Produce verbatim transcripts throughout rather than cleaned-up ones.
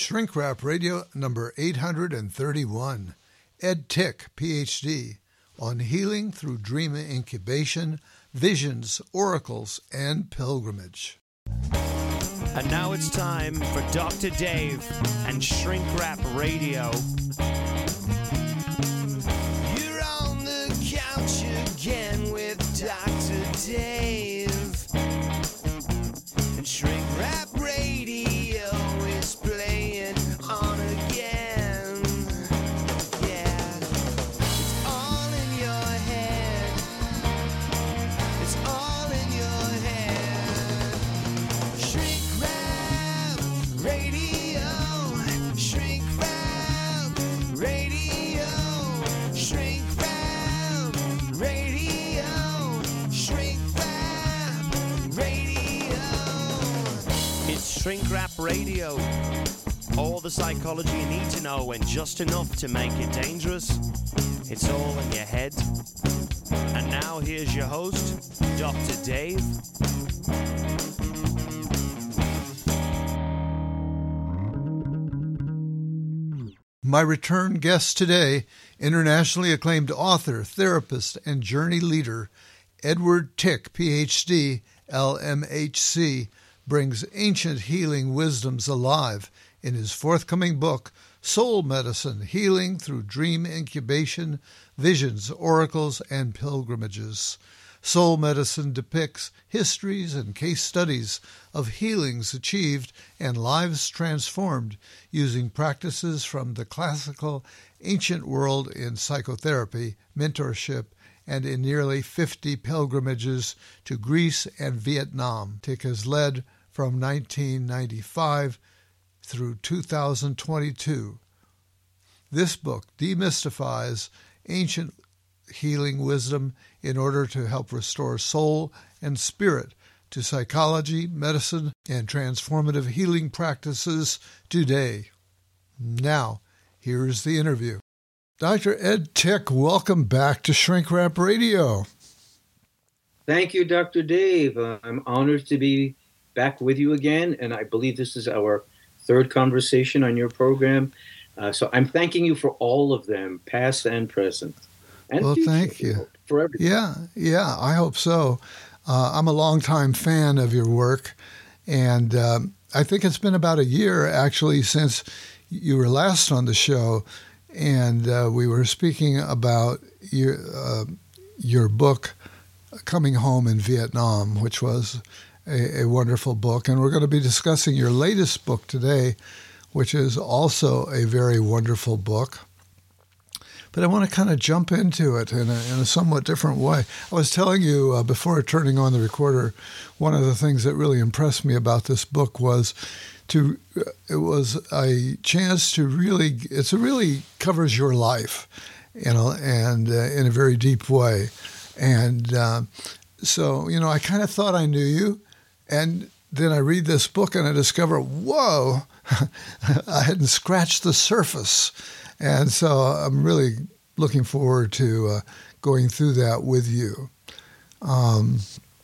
Shrink Rap Radio number eight hundred thirty-one. Ed Tick, P H D, on healing through dream incubation, visions, oracles, and pilgrimage. And now it's time for Doctor Dave and Shrink Rap Radio. You're on the couch again with Doctor Dave. And Shrink Rap Radio is playing on again. Yeah. It's all in your head. It's all in your head. Shrink Rap Radio. Shrink Rap Radio. Shrink Rap Radio. Shrink Rap Radio. It's Shrink Rap Radio. All the psychology you need to know and just enough to make it dangerous. It's all in your head. And now here's your host, Doctor Dave. My return guest today, internationally acclaimed author, therapist, and journey leader, Edward Tick, P H D, L M H C, brings ancient healing wisdoms alive in his forthcoming book, Soul Medicine, Healing Through Dream Incubation, Visions, Oracles, and Pilgrimages. Soul Medicine depicts histories and case studies of healings achieved and lives transformed using practices from the classical ancient world in psychotherapy, mentorship, and in nearly fifty pilgrimages to Greece and Vietnam. Tick has led from nineteen ninety-five through two thousand twenty-two. This book demystifies ancient healing wisdom in order to help restore soul and spirit to psychology, medicine, and transformative healing practices today. Now, here is the interview. Doctor Ed Tick, welcome back to Shrink Rap Radio. Thank you, Doctor Dave. Uh, I'm honored to be back with you again, and I believe this is our third conversation on your program. Uh, so I'm thanking you for all of them, past and present. And well, future, thank you. For everything. Yeah, yeah, I hope so. Uh, I'm a longtime fan of your work, and um, I think it's been about a year, actually, since you were last on the show, and uh, we were speaking about your, uh, your book, Coming Home in Vietnam, which was a, a wonderful book. And we're going to be discussing your latest book today, which is also a very wonderful book. But I want to kind of jump into it in a, in a somewhat different way. I was telling you uh, before turning on the recorder, one of the things that really impressed me about this book was to uh, it was a chance to really, it's a really covers your life, you know, and uh, in a very deep way. And uh, so, you know, I kind of thought I knew you, and then I read this book and I discover, whoa, I hadn't scratched the surface. And so I'm really looking forward to uh, going through that with you. Um,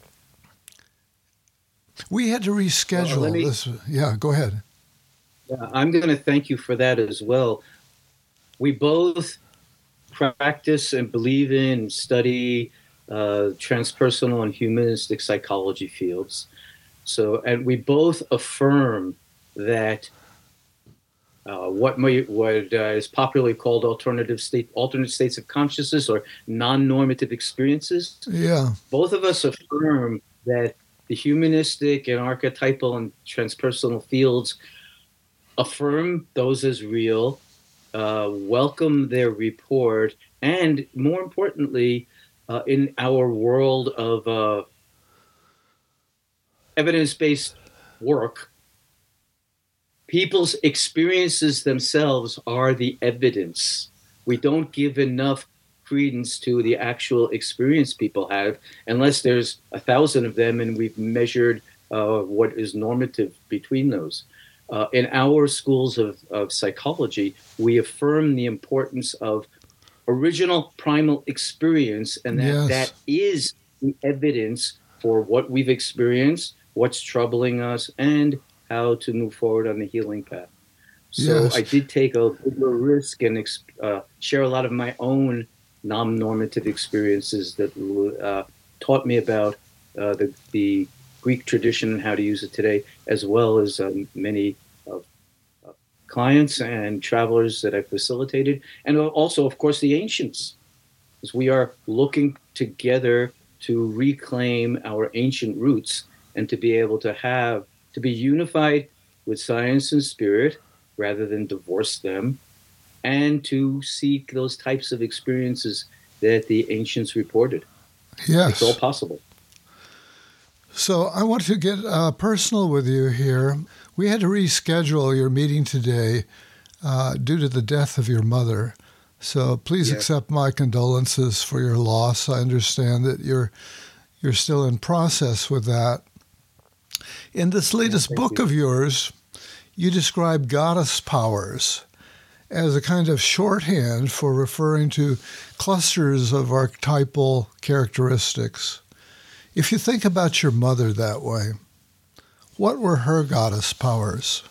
we had to reschedule well, me, this. Yeah, go ahead. Yeah, I'm going to thank you for that as well. We both practice and believe in and study uh, transpersonal and humanistic psychology fields. So, and we both affirm that Uh, what may, what uh, is popularly called alternative state, alternate states of consciousness or non-normative experiences. Yeah. Both of us affirm that the humanistic and archetypal and transpersonal fields affirm those as real, uh, welcome their report, and more importantly, uh, in our world of uh, evidence-based work, people's experiences themselves are the evidence. We don't give enough credence to the actual experience people have unless there's a thousand of them and we've measured uh, what is normative between those. Uh, in our schools of, of psychology, we affirm the importance of original primal experience, and that Yes. that is the evidence for what we've experienced, what's troubling us, and how to move forward on the healing path. So Yes. I did take a bigger risk and ex- uh, share a lot of my own non-normative experiences that uh, taught me about uh, the, the Greek tradition and how to use it today, as well as um, many of uh, clients and travelers that I facilitated, and also, of course, the ancients, as we are looking together to reclaim our ancient roots and to be able to have to be unified with science and spirit rather than divorce them, and to seek those types of experiences that the ancients reported. It's all Yes. possible. So I want to get uh, personal with you here. We had to reschedule your meeting today uh, due to the death of your mother. So please Yeah. accept my condolences for your loss. I understand that you're you're still in process with that. In this latest thank book you. of yours, you describe goddess powers as a kind of shorthand for referring to clusters of archetypal characteristics. If you think about your mother that way, what were her goddess powers?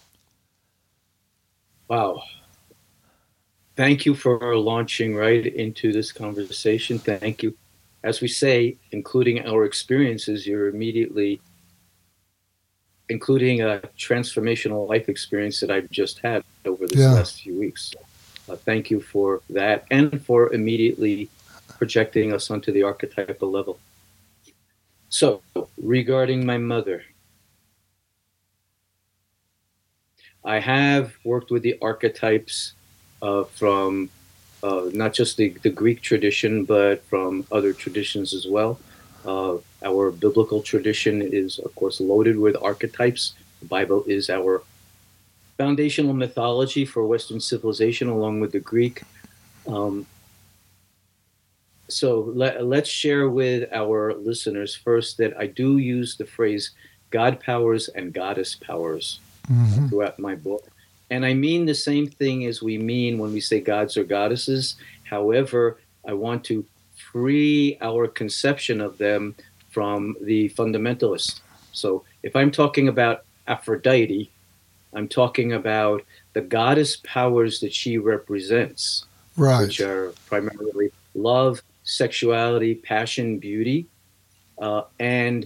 Wow. Thank you for launching right into this conversation. Thank you. As we say, including our experiences, you're immediately including a transformational life experience that I've just had over this Yeah. last few weeks. Uh, thank you for that and for immediately projecting us onto the archetypal level. So, regarding my mother, I have worked with the archetypes uh, from uh, not just the, the Greek tradition, but from other traditions as well. Uh, our biblical tradition is, of course, loaded with archetypes. The Bible is our foundational mythology for Western civilization, along with the Greek. Um, so let, let's share with our listeners first that I do use the phrase God powers and goddess powers uh, Mm-hmm. throughout my book. And I mean the same thing as we mean when we say gods or goddesses. However, I want to free our conception of them from the fundamentalist. So if I'm talking about Aphrodite, I'm talking about the goddess powers that she represents, which Right. are primarily love, sexuality, passion, beauty. Uh, and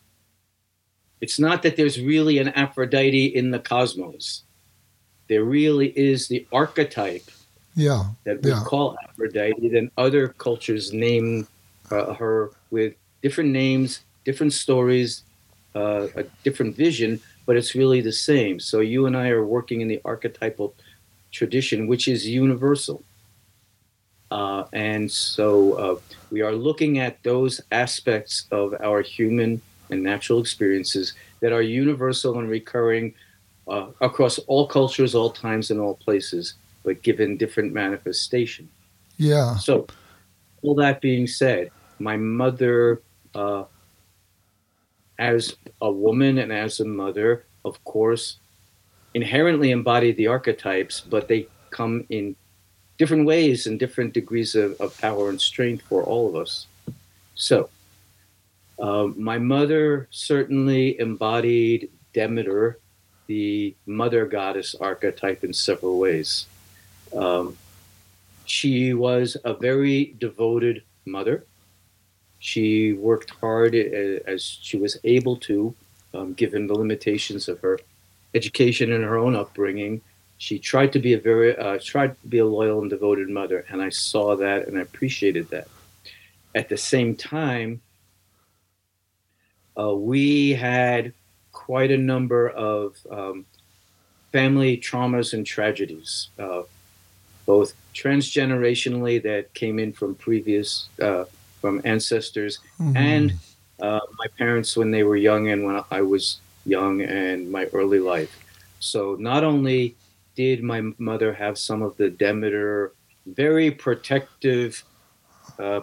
it's not that there's really an Aphrodite in the cosmos. There really is the archetype Yeah. that we Yeah. call Aphrodite. Then other cultures name uh, her with different names, different stories, uh, a different vision, but it's really the same. So you and I are working in the archetypal tradition, which is universal. Uh, and so uh, we are looking at those aspects of our human and natural experiences that are universal and recurring uh, across all cultures, all times, and all places, but given different manifestation. Yeah. So, all that being said, my mother, uh, as a woman and as a mother, of course, inherently embodied the archetypes, but they come in different ways and different degrees of, of power and strength for all of us. So, uh, my mother certainly embodied Demeter, the mother goddess archetype, in several ways. Um, she was a very devoted mother. She worked hard as she was able to, um, given the limitations of her education and her own upbringing. She tried to be a very uh, tried to be a loyal and devoted mother, and I saw that and I appreciated that. At the same time, uh, we had quite a number of um, family traumas and tragedies, uh, both transgenerationally that came in from previous uh, from ancestors, Mm-hmm. and uh, my parents when they were young and when I was young and my early life. So not only did my mother have some of the Demeter, very protective, uh,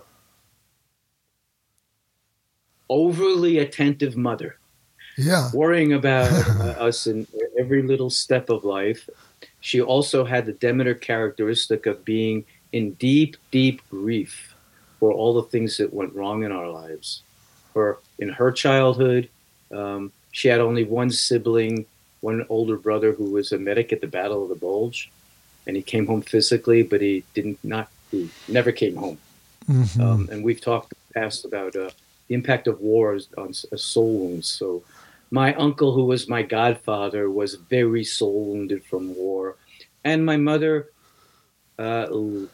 overly attentive mother, Yeah. worrying about uh, us in every little step of life. She also had the Demeter characteristic of being in deep, deep grief for all the things that went wrong in our lives. For in her childhood, um, she had only one sibling, one older brother who was a medic at the Battle of the Bulge, and he came home physically, but he didn't not he never came home. Mm-hmm. Um, and we've talked in the past about uh, the impact of war on uh, soul wounds. So my uncle, who was my godfather, was very soul wounded from war, and my mother uh,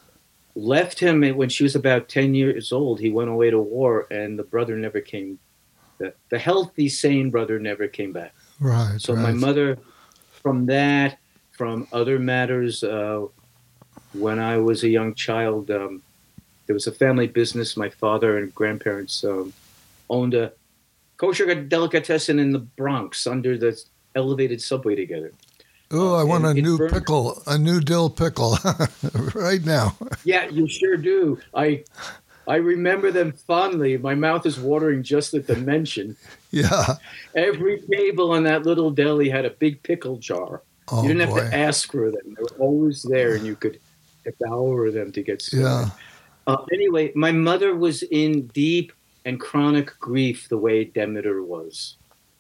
left him when she was about ten years old. He went away to war, and the brother never came. The, the healthy, sane brother never came back. Right. So right. my mother, from that, from other matters, uh, when I was a young child, um, there was a family business. My father and grandparents um, owned a kosher delicatessen in the Bronx under the elevated subway together. Oh, I want and a new burned. pickle, a new dill pickle right now. Yeah, you sure do. I I remember them fondly. My mouth is watering just at the mention. Yeah. Every table on that little deli had a big pickle jar. Oh, you didn't boy. have to ask for them. They were always there, and you could devour them to get started. Yeah. Uh, anyway, my mother was in deep and chronic grief the way Demeter was.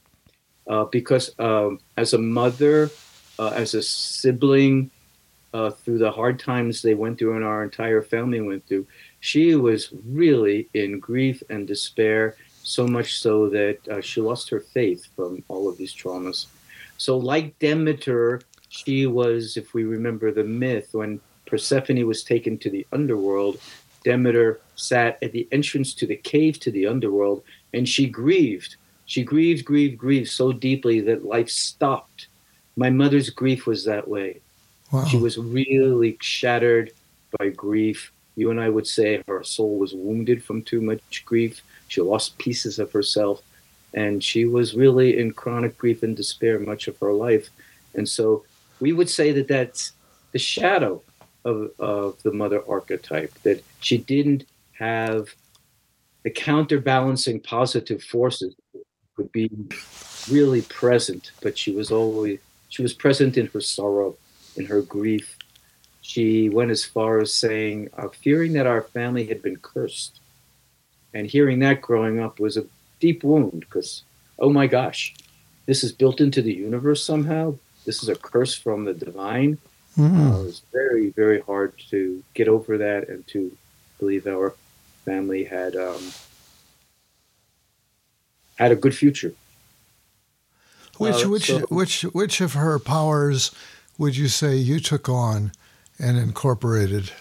Uh, because um, as a mother, uh, as a sibling, uh, through the hard times they went through and our entire family went through, she was really in grief and despair, so much so that uh, she lost her faith from all of these traumas. So like Demeter, she was, if we remember the myth, when Persephone was taken to the underworld, Demeter sat at the entrance to the cave to the underworld, and she grieved. She grieved, grieved, grieved so deeply that life stopped. My mother's grief was that way. Wow. She was really shattered by grief. You and I would say her soul was wounded from too much grief. She lost pieces of herself, and she was really in chronic grief and despair much of her life. And so we would say that that's the shadow of, of the mother archetype, that she didn't have the counterbalancing positive forces would be really present, but she was always, she was present in her sorrow, in her grief. She went as far as saying, uh, fearing that our family had been cursed. And hearing that growing up was a deep wound because, oh my gosh, this is built into the universe somehow. This is a curse from the divine. Mm. Uh, it was very, very hard to get over that and to believe our family had um, had a good future. Which, uh, which, so, which, which of her powers would you say you took on and incorporated?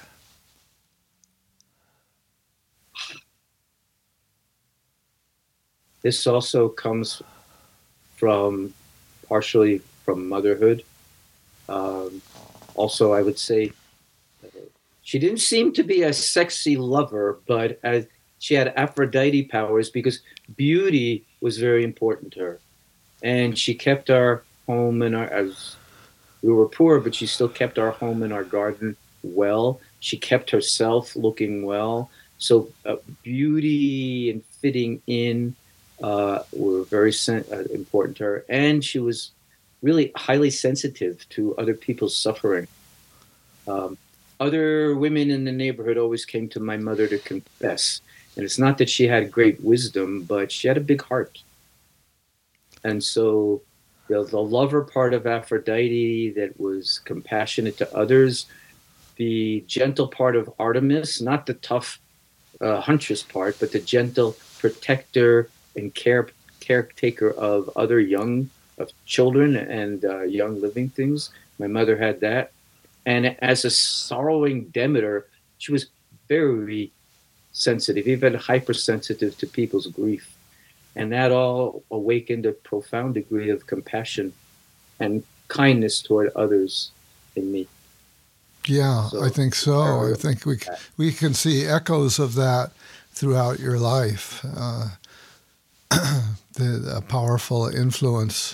This also comes from partially from motherhood. Um, also, I would say uh, she didn't seem to be a sexy lover, but as she had Aphrodite powers because beauty was very important to her. And she kept our home and our, as we were poor, but she still kept our home and our garden well. She kept herself looking well. So uh, beauty and fitting in uh, were very sen- uh, important to her. And she was really highly sensitive to other people's suffering. Um, other women in the neighborhood always came to my mother to confess. And it's not that she had great wisdom, but she had a big heart. And so the, the lover part of Aphrodite that was compassionate to others, the gentle part of Artemis, not the tough uh, huntress part, but the gentle protector and care caretaker of other young, of children and uh, young living things. My mother had that. And as a sorrowing Demeter, she was very sensitive, even hypersensitive to people's grief. And that all awakened a profound degree of compassion and kindness toward others in me. Yeah, so, I think so. I think we we can see echoes of that throughout your life. Uh, the, the powerful influence.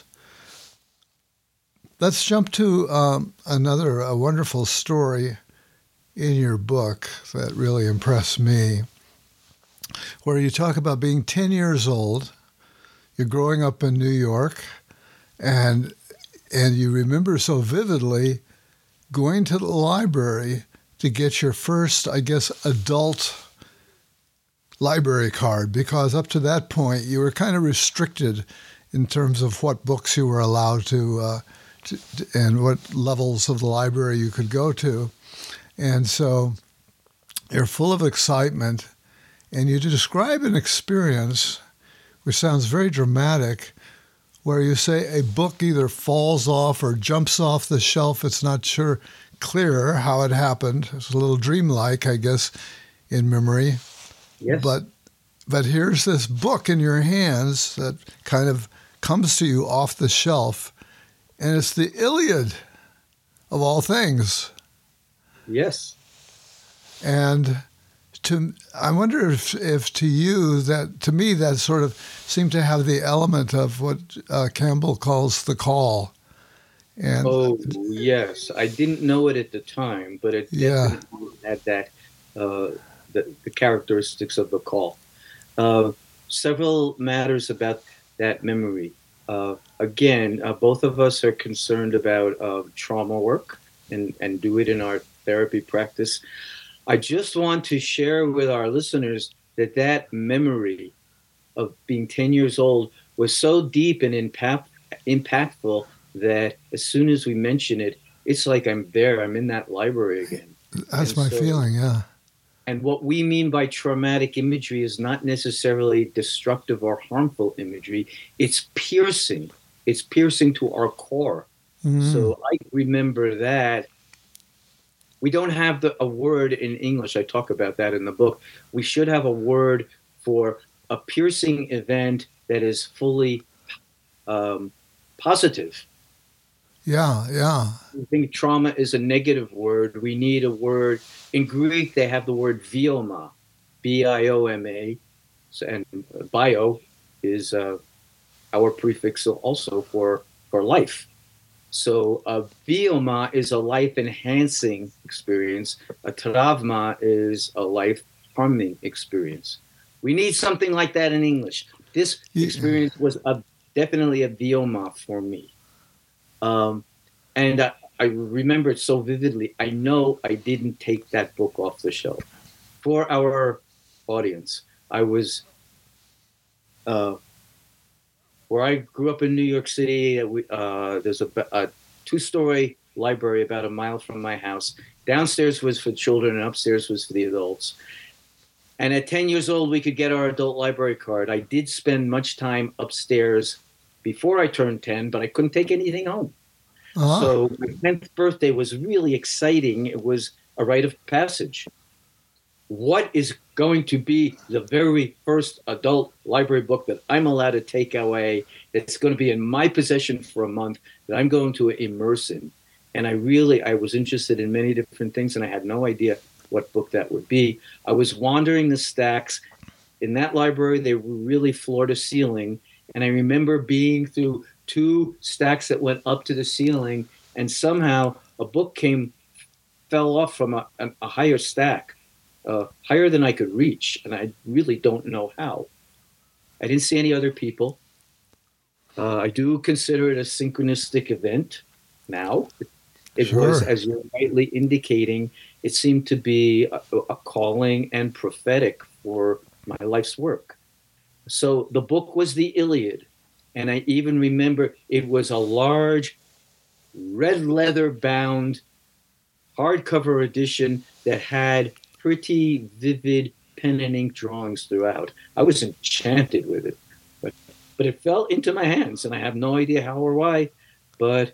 Let's jump to um, another a wonderful story in your book that really impressed me, where you talk about being ten years old, you're growing up in New York, and and you remember so vividly going to the library to get your first, I guess, adult library card, because up to that point you were kind of restricted in terms of what books you were allowed to, uh, to, to and what levels of the library you could go to. And so you're full of excitement, and you describe an experience which sounds very dramatic, where you say a book either falls off or jumps off the shelf. It's not sure clear how it happened. It's a little dreamlike, I guess, in memory. Yes. But but here's this book in your hands that kind of comes to you off the shelf, and it's the Iliad, of all things. Yes. And to I wonder if, if to you, that to me, that sort of seemed to have the element of what uh, Campbell calls the call. And oh, yes. I didn't know it at the time, but it yeah. definitely had that, uh, the, the characteristics of the call. Uh, several matters about that memory. Uh, again, uh, both of us are concerned about uh, trauma work and, and do it in our therapy practice. I just want to share with our listeners that that memory of being ten years old was so deep and impact, impactful that as soon as we mention it, it's like I'm there. I'm in that library again. That's and my so, feeling, yeah. And what we mean by traumatic imagery is not necessarily destructive or harmful imagery. It's piercing. It's piercing to our core. Mm. So I remember that. We don't have the, a word in English. I talk about that in the book. We should have a word for a piercing event that is fully um, positive. Yeah, yeah. I think trauma is a negative word. We need a word. In Greek, they have the word bioma, B I O M A, and bio is uh, our prefix also for, for life. So a bioma is a life-enhancing experience. A trauma is a life-harming experience. We need something like that in English. This experience was a, definitely a bioma for me. Um, and I, I remember it so vividly. I know I didn't take that book off the shelf. For our audience, I was, uh, where I grew up in New York City, uh, there's a, a two-story library about a mile from my house. Downstairs was for children and upstairs was for the adults. And at ten years old, we could get our adult library card. I did spend much time upstairs before I turned ten, but I couldn't take anything home. Uh-huh. So my tenth birthday was really exciting. It was a rite of passage. What is going to be the very first adult library book that I'm allowed to take away, that's going to be in my possession for a month, that I'm going to immerse in? And I really, I was interested in many different things, and I had no idea what book that would be. I was wandering the stacks. In that library, they were really floor to ceiling, and I remember being through two stacks that went up to the ceiling, and somehow a book came, fell off from a, a, a higher stack. Uh, higher than I could reach, and I really don't know how. I didn't see any other people. Uh, I do consider it a synchronistic event now. It, it sure. was, as you're rightly indicating, it seemed to be a, a calling and prophetic for my life's work. So the book was the Iliad, and I even remember it was a large red leather-bound hardcover edition that had pretty vivid pen and ink drawings throughout. I was enchanted with it, but but it fell into my hands, and I have no idea how or why, but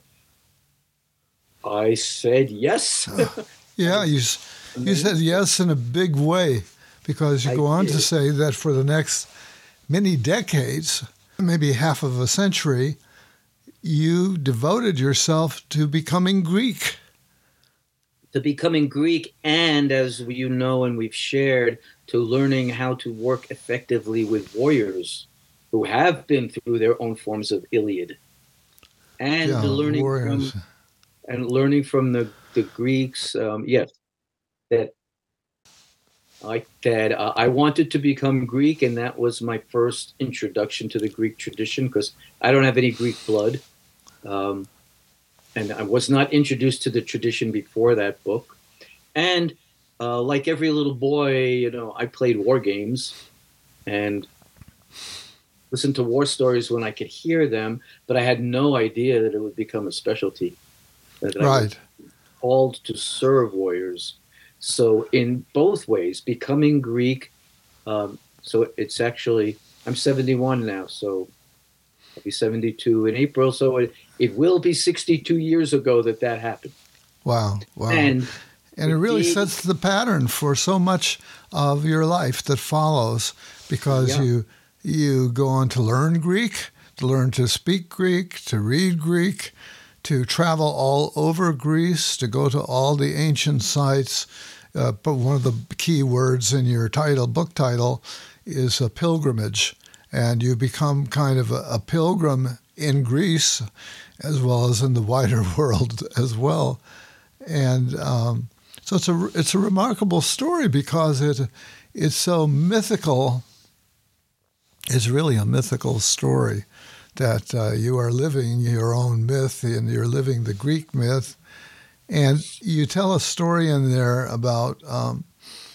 I said yes. uh, yeah, you you said yes in a big way, because you I go on did. to say that for the next many decades, maybe half of a century, you devoted yourself to becoming Greek. To becoming Greek, and as you know and we've shared, to learning how to work effectively with warriors who have been through their own forms of Iliad, and yeah, the learning warriors. from and learning from the the Greeks. Um, yes, that I that uh, I wanted to become Greek, and that was my first introduction to the Greek tradition, because I don't have any Greek blood. Um, And I was not introduced to the tradition before that book. And uh, like every little boy, you know, I played war games. And listen to war stories when I could hear them, but I had no idea that it would become a specialty. That I was Right. called to serve warriors. So in both ways, becoming Greek. Um, so it's actually I'm seventy-one now, so I'll be seventy-two in April. So it, it will be sixty-two years ago that that happened. Wow. Wow. And And it really indeed- sets the pattern for so much of your life that follows, because Yeah. you you go on to learn Greek, to learn to speak Greek, to read Greek, to travel all over Greece, to go to all the ancient sites. Uh, but one of the key words in your title, book title, is a pilgrimage, and you become kind of a, a pilgrim in Greece, as well as in the wider world as well. And um, so it's a it's a remarkable story because it it's so mythical. It's really a mythical story that uh, you are living your own myth and you're living the Greek myth. And you tell a story in there about, um,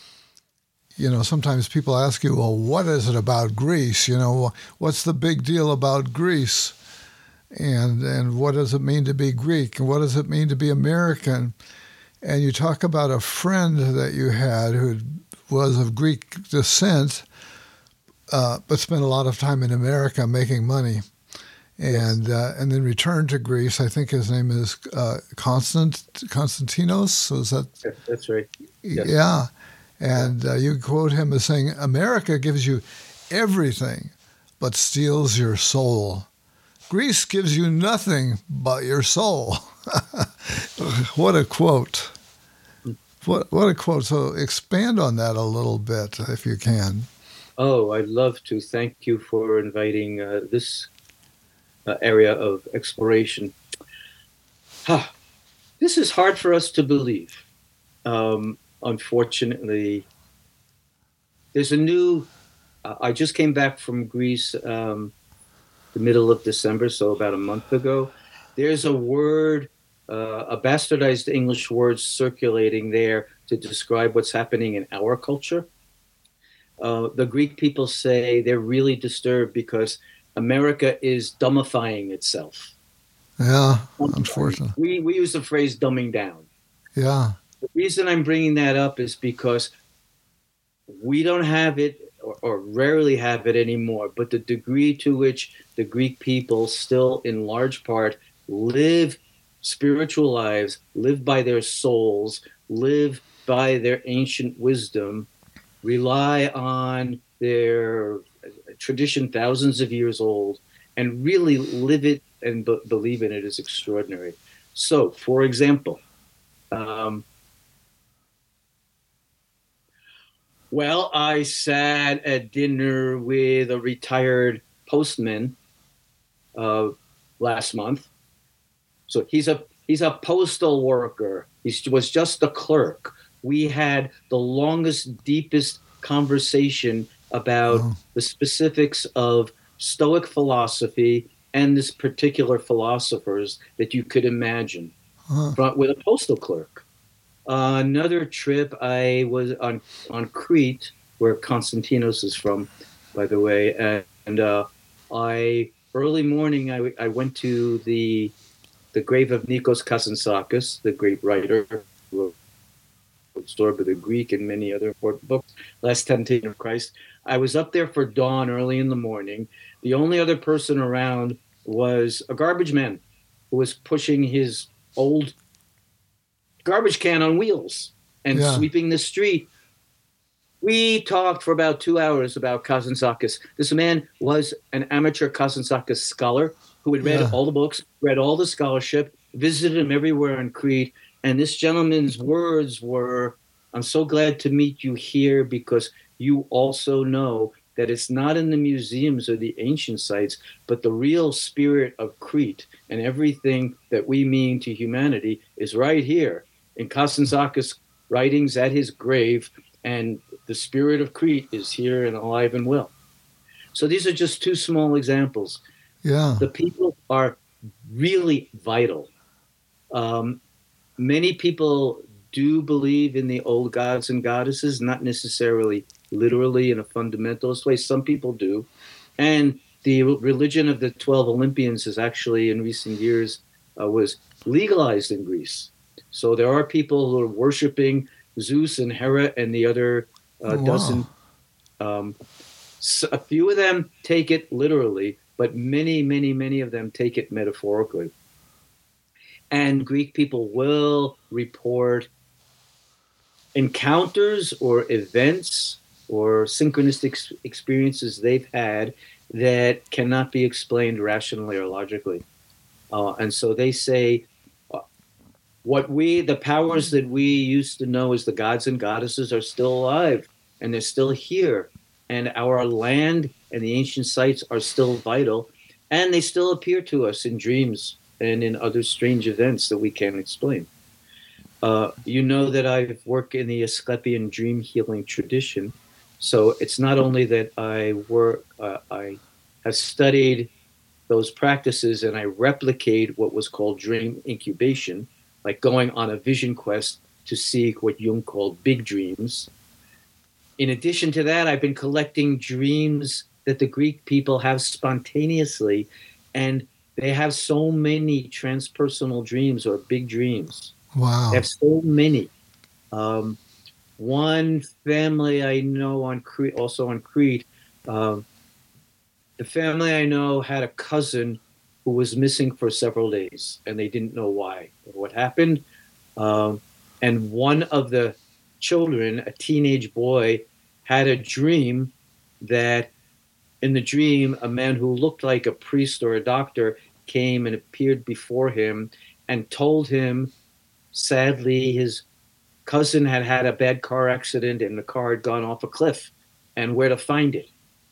you know, sometimes people ask you, well, what is it about Greece? You know, what's the big deal about Greece? And and what does it mean to be Greek? And what does it mean to be American? And you talk about a friend that you had who was of Greek descent, uh, but spent a lot of time in America making money, and uh, and then returned to Greece. I think his name is uh, Constant Constantinos. So is that? That's right. Yes. Yeah, and uh, you quote him as saying, "America gives you everything, but steals your soul. Greece gives you nothing but your soul." What a quote! What what a quote! So expand on that a little bit, if you can. Oh, I'd love to. Thank you for inviting uh, this uh, area of exploration. Ha! This is hard for us to believe. Um, unfortunately, there's a new. Uh, I just came back from Greece um, the middle of December, so about a month ago. There's a word, uh, a bastardized English word circulating there to describe what's happening in our culture. Uh, the Greek people say they're really disturbed because America is dumbifying itself. Yeah, unfortunately. We, we use the phrase dumbing down. Yeah, The reason I'm bringing that up is because we don't have it or, or rarely have it anymore, but the degree to which the Greek people still in large part live spiritual lives, live by their souls, live by their ancient wisdom, rely on their tradition thousands of years old, and really live it and b- believe in it is extraordinary. So, for example, um, well, I sat at dinner with a retired postman uh, last month. So he's a he's a postal worker. He was just a clerk. We had the longest, deepest conversation about Oh. the specifics of Stoic philosophy and this particular philosophers that you could imagine Huh. from, with a postal clerk. Uh, another trip, I was on, on Crete, where Konstantinos is from, by the way, and, and uh, I early morning I, I went to the the grave of Nikos Kazantzakis, the great writer who wrote Story of the Greek and many other important books, Last Temptation of Christ. I was up there for dawn early in the morning. The only other person around was a garbage man who was pushing his old garbage can on wheels and Yeah. sweeping the street. We talked for about two hours about Kazantzakis. This man was an amateur Kazantzakis scholar who had read Yeah. all the books, read all the scholarship, visited him everywhere in Crete. And this gentleman's words were, I'm so glad to meet you here because you also know that it's not in the museums or the ancient sites, but the real spirit of Crete and everything that we mean to humanity is right here in Kazantzakis' writings at his grave, and the spirit of Crete is here and alive and well. So these are just two small examples. Yeah. The people are really vital. Um, many people do believe in the old gods and goddesses, not necessarily literally in a fundamentalist way. Some people do. And the religion of the twelve Olympians is actually in recent years uh, was legalized in Greece. So there are people who are worshiping Zeus and Hera and the other uh, Wow. dozen. Um, so a few of them take it literally, but many, many, many of them take it metaphorically. And Greek people will report encounters or events or synchronistic experiences they've had that cannot be explained rationally or logically. Uh, and so they say, uh, what we, the powers that we used to know as the gods and goddesses are still alive, and they're still here. And our land and the ancient sites are still vital, and they still appear to us in dreams and in other strange events that we can't explain. Uh, you know that I work in the Asclepian dream healing tradition. So it's not only that I work, uh, I have studied those practices and I replicate what was called dream incubation, like going on a vision quest to seek what Jung called big dreams. In addition to that, I've been collecting dreams that the Greek people have spontaneously, and they have so many transpersonal dreams or big dreams. Wow. They have so many. Um, one family I know on Crete, also on Crete, um, the family I know had a cousin who was missing for several days, and they didn't know why or what happened. Um, and one of the children, a teenage boy, had a dream that in the dream, a man who looked like a priest or a doctor came and appeared before him and told him, sadly, his cousin had had a bad car accident and the car had gone off a cliff and where to find it.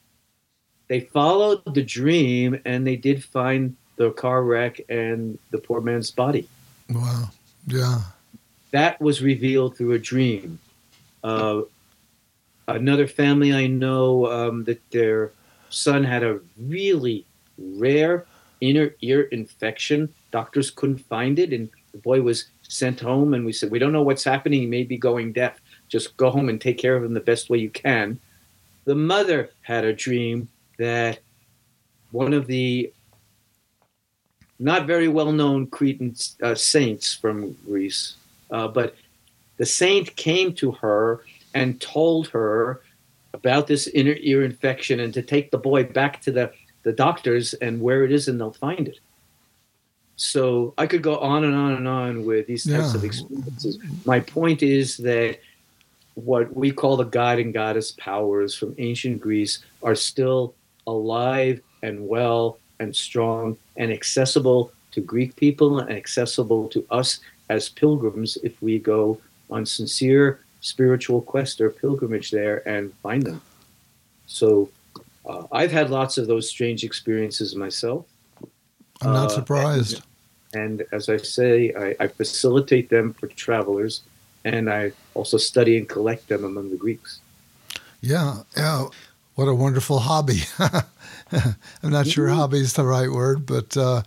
They followed the dream and they did find the car wreck and the poor man's body. Wow. Yeah. That was revealed through a dream. Uh, another family I know, um, that their son had a really rare inner ear infection. Doctors couldn't find it, and the boy was sent home, and we said, we don't know what's happening. He may be going deaf. Just go home and take care of him the best way you can. The mother had a dream that one of the not very well-known Cretan uh, saints from Greece, uh, but the saint came to her and told her about this inner ear infection and to take the boy back to the, the doctors and where it is and they'll find it. So I could go on and on and on with these types Yeah. of experiences. My point is that what we call the god and goddess powers from ancient Greece are still alive and well and strong and accessible to Greek people and accessible to us as pilgrims if we go on sincere spiritual quest or pilgrimage there and find them. So uh, I've had lots of those strange experiences myself. I'm not Uh, surprised. And, and as I say, I, I facilitate them for travelers, and I also study and collect them among the Greeks. Yeah. Yeah. What a wonderful hobby. I'm not sure hobby is the right word, but uh,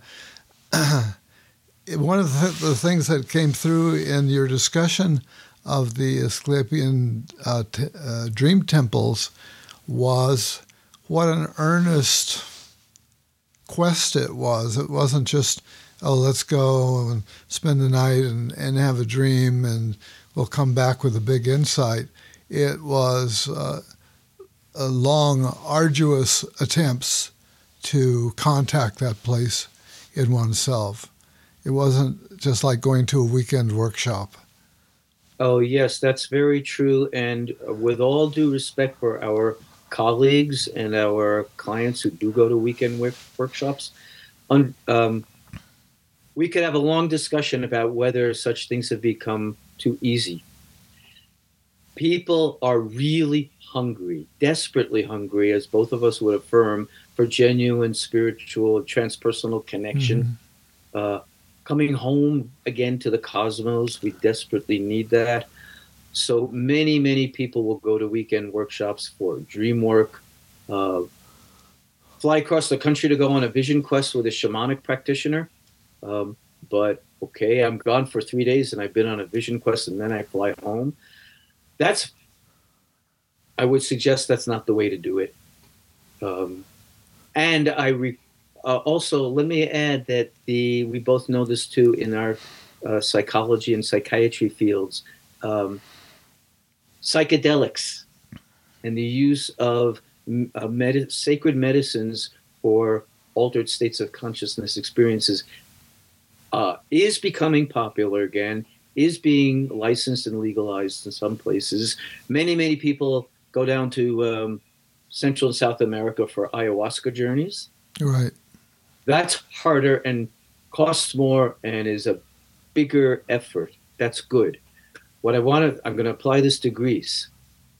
one of the, the things that came through in your discussion of the Asclepian uh, t- uh, dream temples was what an earnest quest it was. It wasn't just, oh, let's go and spend the night and, and have a dream and we'll come back with a big insight. It was uh, a long, arduous attempts to contact that place in oneself. It wasn't just like going to a weekend workshop. Oh, yes, that's very true. And with all due respect for our colleagues and our clients who do go to weekend work- workshops, un- um, we could have a long discussion about whether such things have become too easy. People are really hungry, desperately hungry, as both of us would affirm, for genuine spiritual, transpersonal connection. Mm-hmm. Uh, coming home again to the cosmos, we desperately need that. So many, many people will go to weekend workshops for dream work, uh, fly across the country to go on a vision quest with a shamanic practitioner. Um, but, okay, I'm gone for three days and I've been on a vision quest and then I fly home. That's, I would suggest that's not the way to do it. Um, And I re, uh, also let me add that the we both know this too in our uh, psychology and psychiatry fields, um, psychedelics and the use of uh, med- sacred medicines for altered states of consciousness experiences uh, is becoming popular again, is being licensed and legalized in some places. Many, many people go down to um, Central and South America for ayahuasca journeys. Right. That's harder and costs more and is a bigger effort. That's good. What I want to, I'm going to apply this to Greece.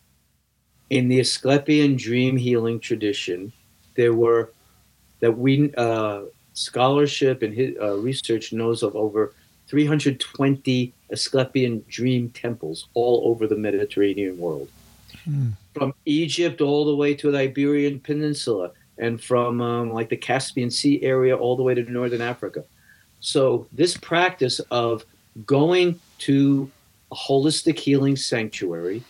In the Asclepian dream healing tradition, there were that we uh, scholarship and his, uh, research knows of over three hundred twenty Asclepian dream temples all over the Mediterranean world, hmm. from Egypt all the way to the Iberian Peninsula, and from um, like the Caspian Sea area all the way to northern Africa. So this practice of going to a holistic healing sanctuary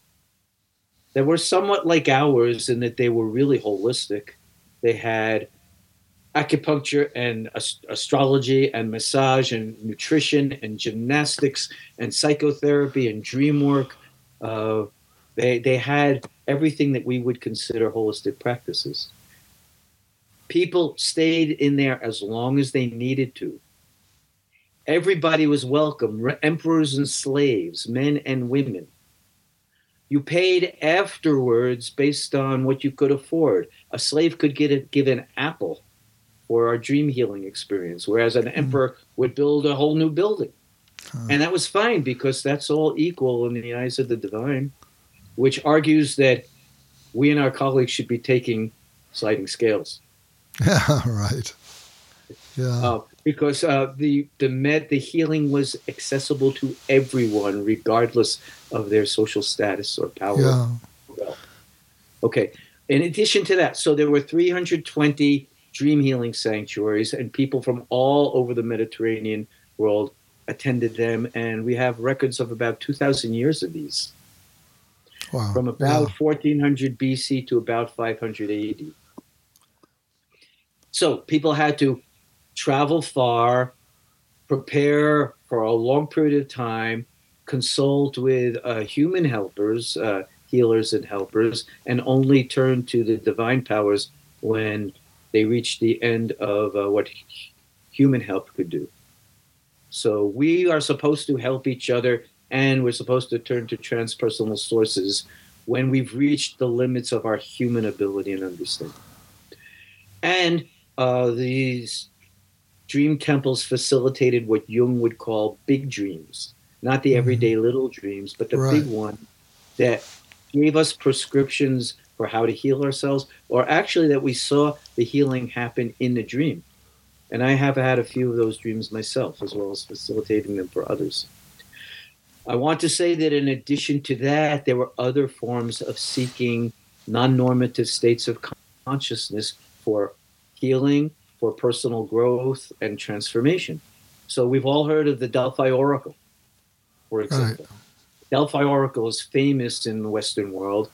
that were somewhat like ours in that they were really holistic. They had acupuncture and ast- astrology and massage and nutrition and gymnastics and psychotherapy and dream work. Uh, they, they had everything that we would consider holistic practices. People stayed in there as long as they needed to. Everybody was welcome, emperors and slaves, men and women. You paid afterwards based on what you could afford. A slave could get a, give an apple for our dream healing experience, whereas an emperor would build a whole new building. Huh. And that was fine because that's all equal in the eyes of the divine, which argues that we and our colleagues should be taking sliding scales. Yeah, right. Yeah. Uh, because uh, the the med the healing was accessible to everyone, regardless of their social status or power. Yeah. Well, okay. In addition to that, so there were three hundred twenty dream healing sanctuaries, and people from all over the Mediterranean world attended them, and we have records of about two thousand years of these. Wow. From about yeah. fourteen hundred B C to about five hundred A D. So people had to travel far, prepare for a long period of time, consult with uh, human helpers, uh, healers and helpers, and only turn to the divine powers when they reached the end of uh, what human help could do. So we are supposed to help each other, and we're supposed to turn to transpersonal sources when we've reached the limits of our human ability and understanding. And uh, these dream temples facilitated what Jung would call big dreams, not the everyday mm-hmm. little dreams, but the right. big one that gave us prescriptions for how to heal ourselves, or actually that we saw the healing happen in the dream. And I have had a few of those dreams myself, as well as facilitating them for others. I want to say that in addition to that, there were other forms of seeking non-normative states of consciousness for healing, for personal growth and transformation. So we've all heard of the Delphi Oracle, for example. Right. Delphi Oracle is famous in the Western world.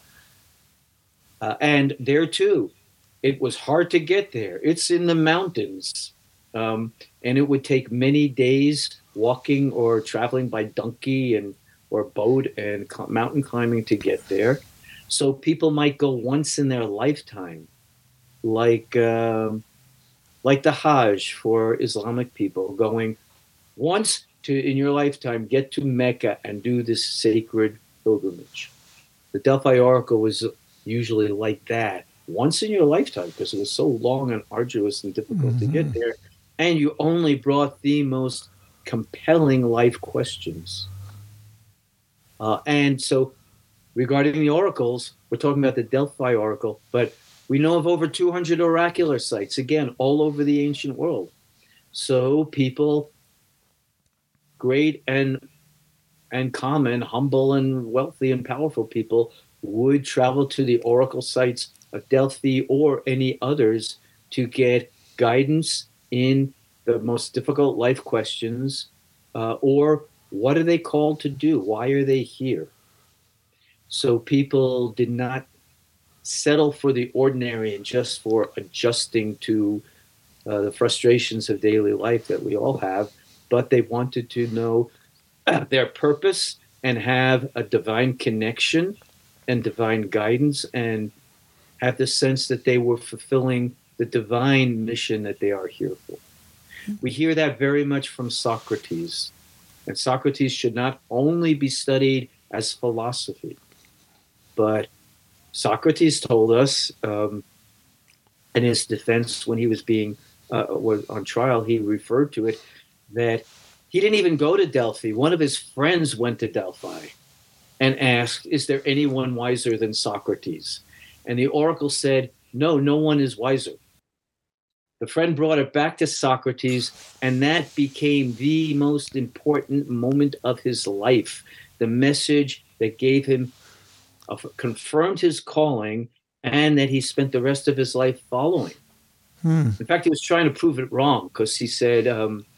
Uh, and there too, it was hard to get there. It's in the mountains. Um, and it would take many days walking or traveling by donkey and or boat and cl- mountain climbing to get there. So people might go once in their lifetime, like... Um, like the Hajj for Islamic people, going once to in your lifetime, get to Mecca and do this sacred pilgrimage. The Delphi Oracle was usually like that, once in your lifetime, because it was so long and arduous and difficult mm-hmm. to get there, and you only brought the most compelling life questions. Uh, and so regarding the oracles, we're talking about the Delphi Oracle, but we know of over two hundred oracular sites, again, all over the ancient world. So people, great and and common, humble and wealthy and powerful people, would travel to the oracle sites of Delphi or any others to get guidance in the most difficult life questions, uh, or what are they called to do? Why are they here? So people did not settle for the ordinary and just for adjusting to uh, the frustrations of daily life that we all have, but they wanted to know their purpose and have a divine connection and divine guidance and have the sense that they were fulfilling the divine mission that they are here for. We hear that very much from Socrates. And Socrates should not only be studied as philosophy, but Socrates told us um, in his defense when he was being uh, was on trial, he referred to it that he didn't even go to Delphi. One of his friends went to Delphi and asked, is there anyone wiser than Socrates? And the oracle said, no, no one is wiser. The friend brought it back to Socrates, and that became the most important moment of his life. The message that gave him, uh, confirmed his calling, and that he spent the rest of his life following. Hmm. In fact, he was trying to prove it wrong because he said, um,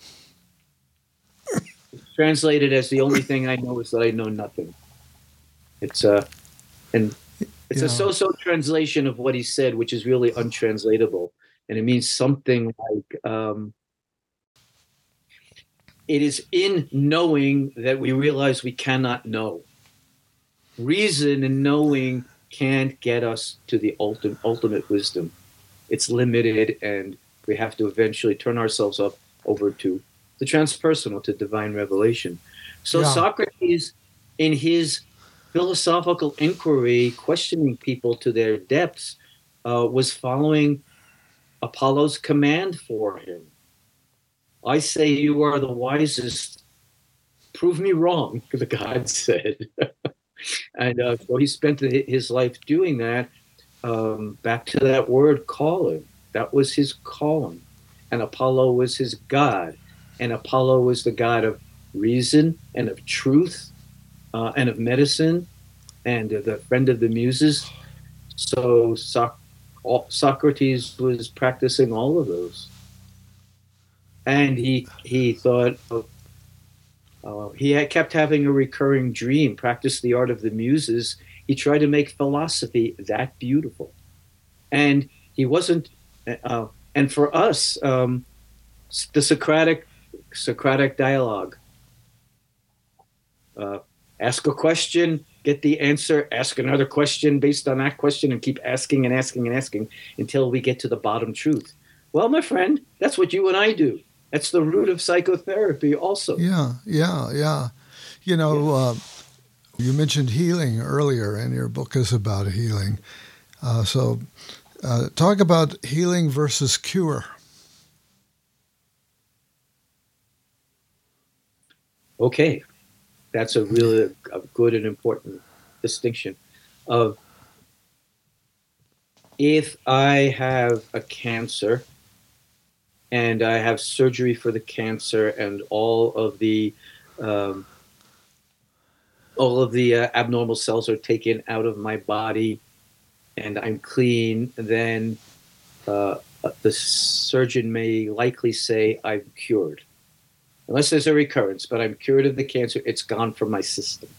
translated as the only thing I know is that I know nothing. It's a, uh, and it's yeah. a so-so translation of what he said, which is really untranslatable. And it means something like, um, it is in knowing that we realize we cannot know. Reason and knowing can't get us to the ultimate, ultimate wisdom. It's limited, and we have to eventually turn ourselves up over to the transpersonal, to divine revelation. So yeah. Socrates, in his philosophical inquiry, questioning people to their depths, uh, was following Apollo's command for him. I say you are the wisest. Prove me wrong, the god said. And uh, so he spent his life doing that. Um, back to that word, calling. That was his calling. And Apollo was his god. And Apollo was the god of reason and of truth uh, and of medicine and uh, the friend of the muses. So Soc- Socrates was practicing all of those. And he he thought, of, uh, he had kept having a recurring dream, practiced the art of the muses. He tried to make philosophy that beautiful. And he wasn't, uh, and for us, um, the Socratic, Socratic dialogue, uh, ask a question, get the answer, ask another question based on that question, and keep asking and asking and asking until we get to the bottom truth. Well, my friend, that's what you and I do. That's the root of psychotherapy also. Yeah, yeah, yeah. You know, uh, you mentioned healing earlier, and your book is about healing. Uh, so uh, talk about healing versus cure. Okay. That's a really a good and important distinction. Of if I have a cancer and I have surgery for the cancer and all of the um, all of the uh, abnormal cells are taken out of my body and I'm clean, then uh, the surgeon may likely say I'm cured. Unless there's a recurrence, but I'm cured of the cancer, it's gone from my system.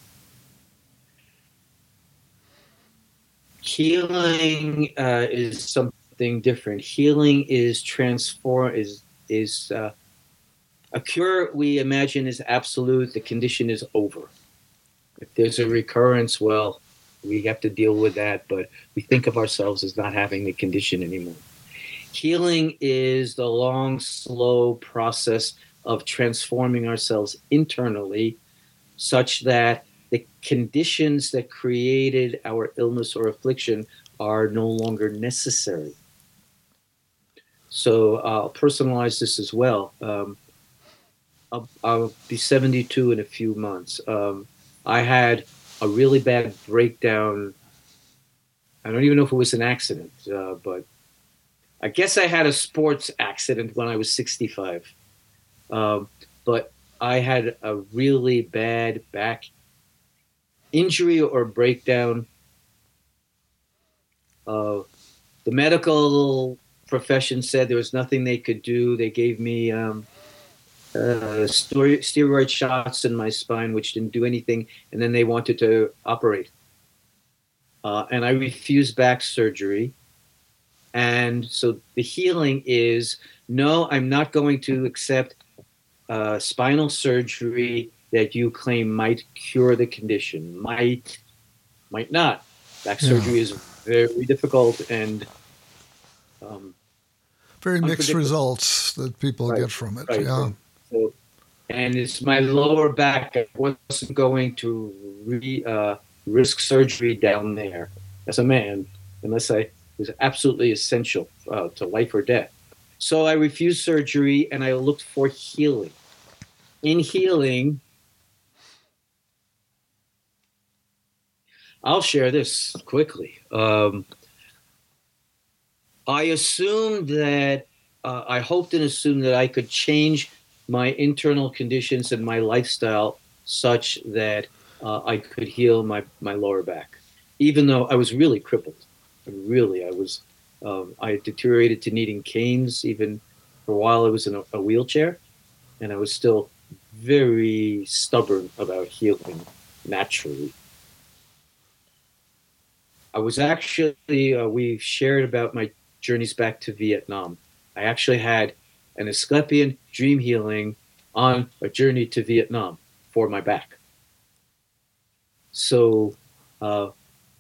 Healing uh, is something different. Healing is transform is is uh, a cure. We imagine is absolute. The condition is over. If there's a recurrence, well, we have to deal with that. But we think of ourselves as not having the condition anymore. Healing is the long, slow process of transforming ourselves internally such that the conditions that created our illness or affliction are no longer necessary. So I'll personalize this as well. Um, I'll, I'll be seventy-two in a few months. Um, I had a really bad breakdown. I don't even know if it was an accident, uh, but I guess I had a sports accident when I was sixty-five. Um, but I had a really bad back injury or breakdown. Uh, the medical profession said there was nothing they could do. They gave me um, uh, steroid shots in my spine, which didn't do anything, and then they wanted to operate. uh, and I refused back surgery. And so the healing is, no, I'm not going to accept uh, spinal surgery that you claim might cure the condition. Might, might not. Back Yeah. surgery is very difficult and um, Very mixed unpredictable. results that people Right, get from it. right. Yeah. And, so, and it's my lower back. I wasn't going to re, uh, risk surgery down there as a man unless I was absolutely essential uh, to life or death. So I refused surgery and I looked for healing. In healing, I'll share this quickly. Um, I assumed that, uh, I hoped and assumed that I could change my internal conditions and my lifestyle such that uh, I could heal my, my lower back, even though I was really crippled. Really, I was, um, I deteriorated to needing canes even for a while. I was in a, a wheelchair, and I was still very stubborn about healing naturally. I was actually, uh, we shared about my journeys back to Vietnam. I actually had an Asclepian dream healing on a journey to Vietnam for my back. So uh,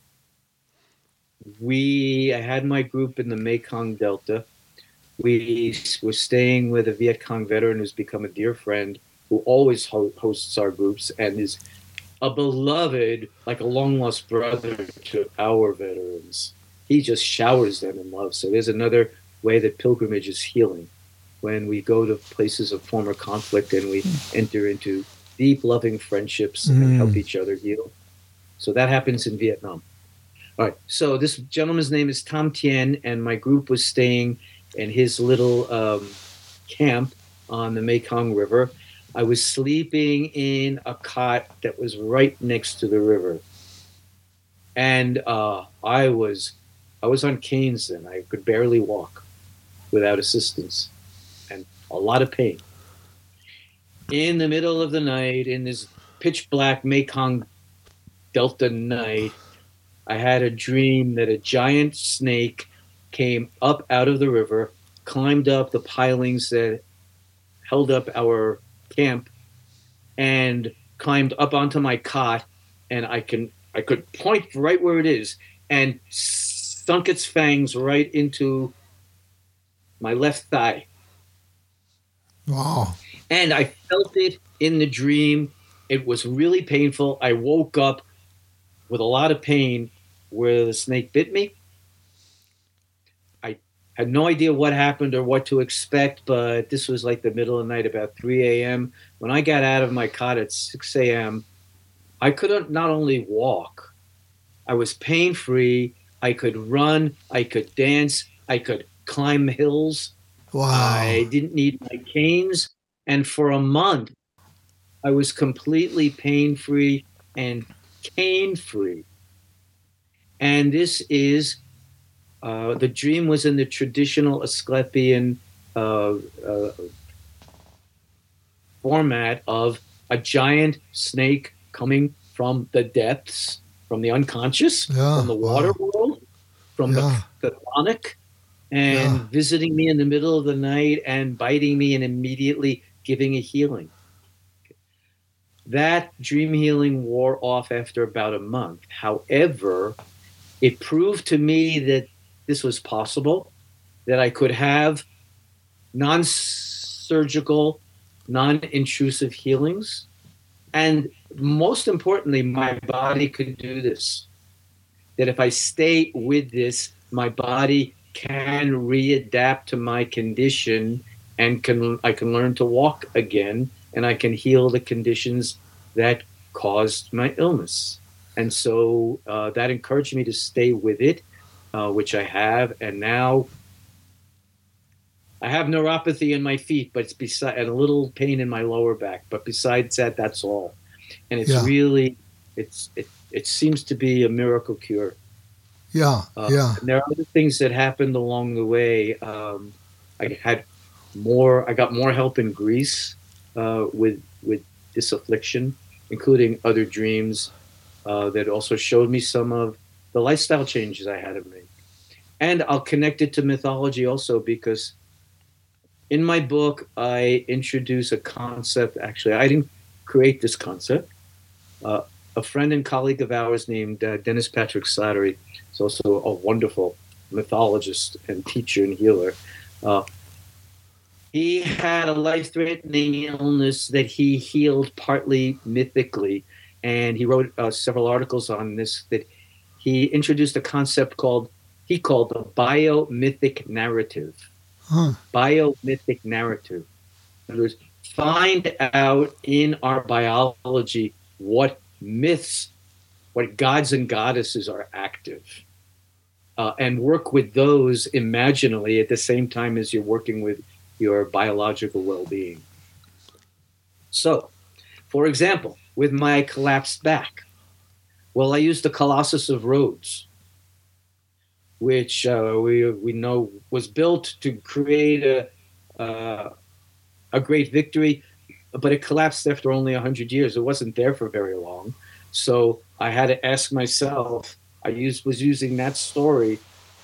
we, I had my group in the Mekong Delta. We were staying with a Viet Cong veteran who's become a dear friend who always ho- hosts our groups and is a beloved, like a long lost brother to our veterans. He just showers them in love. So there's another way that pilgrimage is healing. When we go to places of former conflict and we enter into deep, loving friendships and Mm. help each other heal. So that happens in Vietnam. All right. So this gentleman's name is Tom Tien, and my group was staying in his little um, camp on the Mekong River. I was sleeping in a cot that was right next to the river, and uh, I was I was on canes then. I could barely walk without assistance, and a lot of pain. In the middle of the night, in this pitch black Mekong Delta night, I had a dream that a giant snake came up out of the river, climbed up the pilings that held up our camp, and climbed up onto my cot, and I can I could point right where it is, and sunk its fangs right into my left thigh. Wow. And I felt it in the dream. It was really painful. I woke up with a lot of pain where the snake bit me. I had no idea what happened or what to expect, but this was like the middle of the night, about three a.m. When I got out of my cot at six a.m., I couldn't not only walk, I was pain-free. I could run, I could dance, I could climb hills. Wow. I didn't need my canes. And for a month, I was completely pain-free and cane-free. And this is, uh, the dream was in the traditional Asclepian uh, uh, format of a giant snake coming from the depths, from the unconscious, Yeah, from the water wow. world, from Yeah. the chthonic, and Yeah. visiting me in the middle of the night and biting me and immediately giving a healing. That dream healing wore off after about a month. However, it proved to me that this was possible, that I could have non-surgical, non-intrusive healings. And most importantly, my body could do this. That if I stay with this, my body can readapt to my condition and can I can learn to walk again, and I can heal the conditions that caused my illness. And so uh, that encouraged me to stay with it, uh, which I have. And now I have neuropathy in my feet, but it's beside and a little pain in my lower back. But besides that, that's all. And it's Yeah. really, it's it, it seems to be a miracle cure. Yeah. Uh, Yeah. and there are other things that happened along the way. Um, I had more. I got more help in Greece uh, with with this affliction, including other dreams uh, that also showed me some of the lifestyle changes I had to make. And I'll connect it to mythology also, because in my book, I introduce a concept. Actually, I didn't create this concept. Uh, a friend and colleague of ours named uh, Dennis Patrick Slattery is also a wonderful mythologist and teacher and healer. Uh, he had a life-threatening illness that he healed partly mythically, and he wrote uh, several articles on this. That he introduced a concept called he called the biomythic narrative. Huh. Biomythic narrative. In other words, find out in our biology what myths, what gods and goddesses are active, uh, and work with those imaginally at the same time as you're working with your biological well-being. So, for example, with my collapsed back, well, I used the Colossus of Rhodes, which uh, we we know was built to create a uh, a great victory, but it collapsed after only a hundred years. It wasn't there for very long, so I had to ask myself. I used was using that story.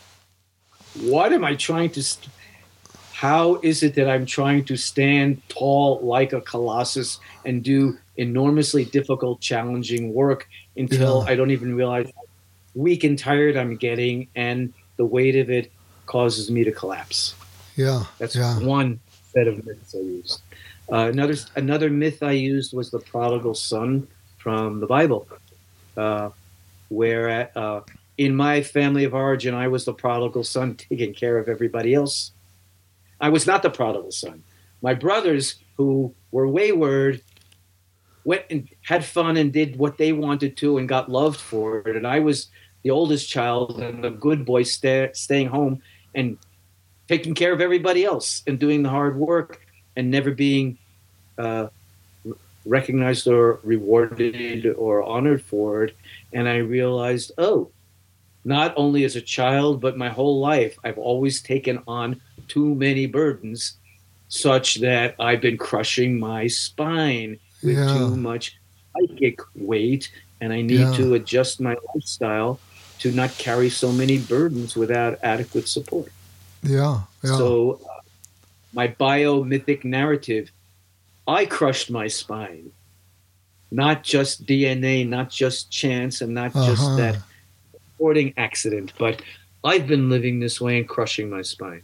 What am I trying to? St- how is it that I'm trying to stand tall like a colossus and do enormously difficult, challenging work until Yeah. I don't even realize how weak and tired I'm getting, and the weight of it causes me to collapse. Yeah. That's Yeah. one set of myths I used. Uh, another another myth I used was the prodigal son from the Bible, uh, where uh, in my family of origin, I was the prodigal son taking care of everybody else. I was not the prodigal son. My brothers, who were wayward, went and had fun and did what they wanted to and got loved for it. And I was the oldest child and the good boy stay, staying home and taking care of everybody else and doing the hard work and never being uh, recognized or rewarded or honored for it. And I realized, oh, not only as a child, but my whole life, I've always taken on too many burdens, such that I've been crushing my spine with Yeah. too much psychic weight, and I need Yeah. to adjust my lifestyle to not carry so many burdens without adequate support. Yeah. Yeah. So uh, my biomythic narrative, I crushed my spine. Not just D N A, not just chance, and not just Uh-huh. that sporting accident, but I've been living this way and crushing my spine.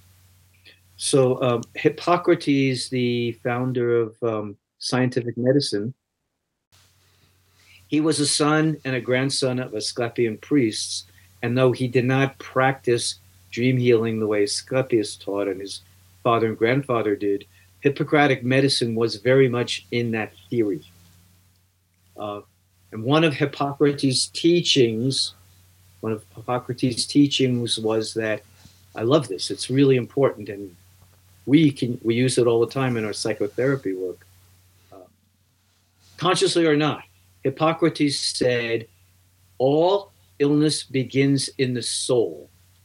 So um, Hippocrates, the founder of um, scientific medicine, he was a son and a grandson of Asclepian priests, and though he did not practice dream healing the way Asclepius taught and his father and grandfather did, Hippocratic medicine was very much in that theory. Uh, and one of Hippocrates' teachings, one of Hippocrates' teachings was that, I love this, it's really important, and we can we use it all the time in our psychotherapy work. Uh, consciously or not, Hippocrates said, all illness begins in the soul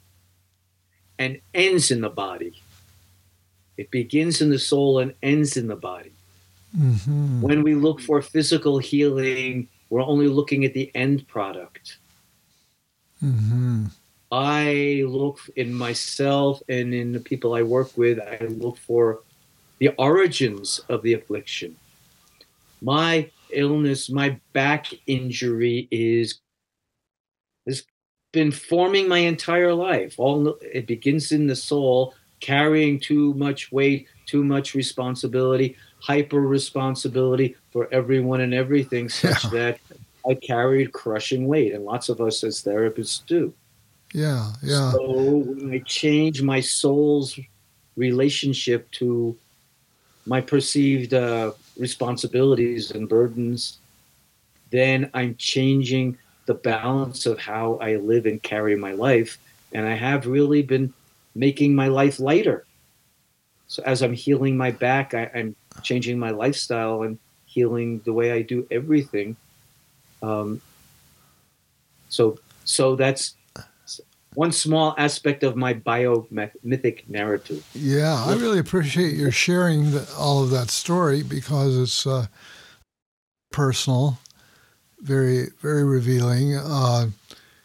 and ends in the body. It begins in the soul and ends in the body. Mm-hmm. When we look for physical healing, we're only looking at the end product. Mm-hmm. I look in myself and in the people I work with, I look for the origins of the affliction. My illness, my back injury is has been forming my entire life. All it begins in the soul, carrying too much weight, too much responsibility, hyper responsibility for everyone and everything, such Yeah. that I carried crushing weight, and lots of us as therapists do. Yeah. Yeah. So when I change my soul's relationship to my perceived uh, responsibilities and burdens, then I'm changing the balance of how I live and carry my life. And I have really been making my life lighter. So as I'm healing my back, I, I'm changing my lifestyle and healing the way I do everything. Um, so, so that's one small aspect of my biomythic narrative. Yeah, I really appreciate your sharing the, all of that story, because it's uh, personal, very, very revealing. Uh,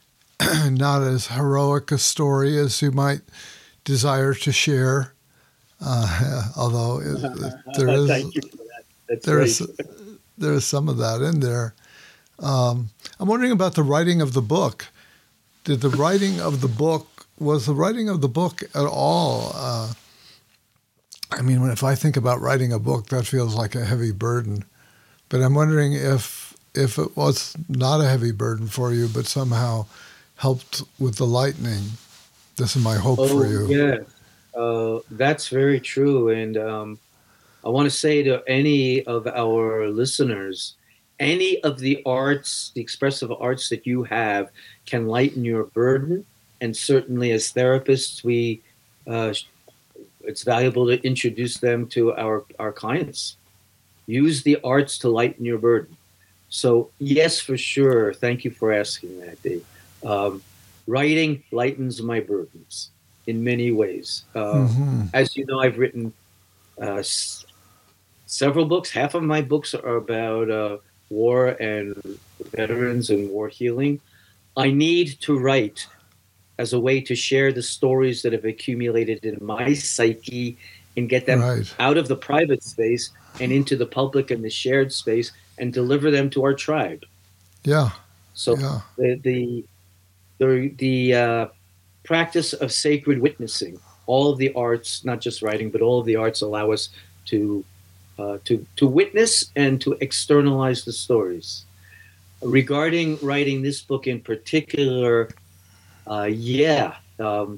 not as heroic a story as you might desire to share, uh, although it, it, there is Thank you for that. That's there great. is there is some of that in there. Um, I'm wondering about the writing of the book. Did the writing of the book was the writing of the book at all? Uh, I mean, if I think about writing a book, that feels like a heavy burden. But I'm wondering if if it was not a heavy burden for you, but somehow helped with the lightening. This is my hope Oh, for you. yeah. Uh, that's very true. And um, I want to say to any of our listeners, any of the arts, the expressive arts that you have can lighten your burden. And certainly as therapists, we uh, it's valuable to introduce them to our, our clients. Use the arts to lighten your burden. So yes, for sure. Thank you for asking that, Dave. Um, writing lightens my burdens in many ways. Uh, Mm-hmm. As you know, I've written uh, s- several books. Half of my books are about uh, war and veterans and war healing. I need to write as a way to share the stories that have accumulated in my psyche and get them Right. out of the private space and into the public and the shared space and deliver them to our tribe. Yeah. So Yeah. the the the, the uh, practice of sacred witnessing, all of the arts, not just writing, but all of the arts allow us to uh, to to witness and to externalize the stories. Regarding writing this book in particular, uh, yeah, um,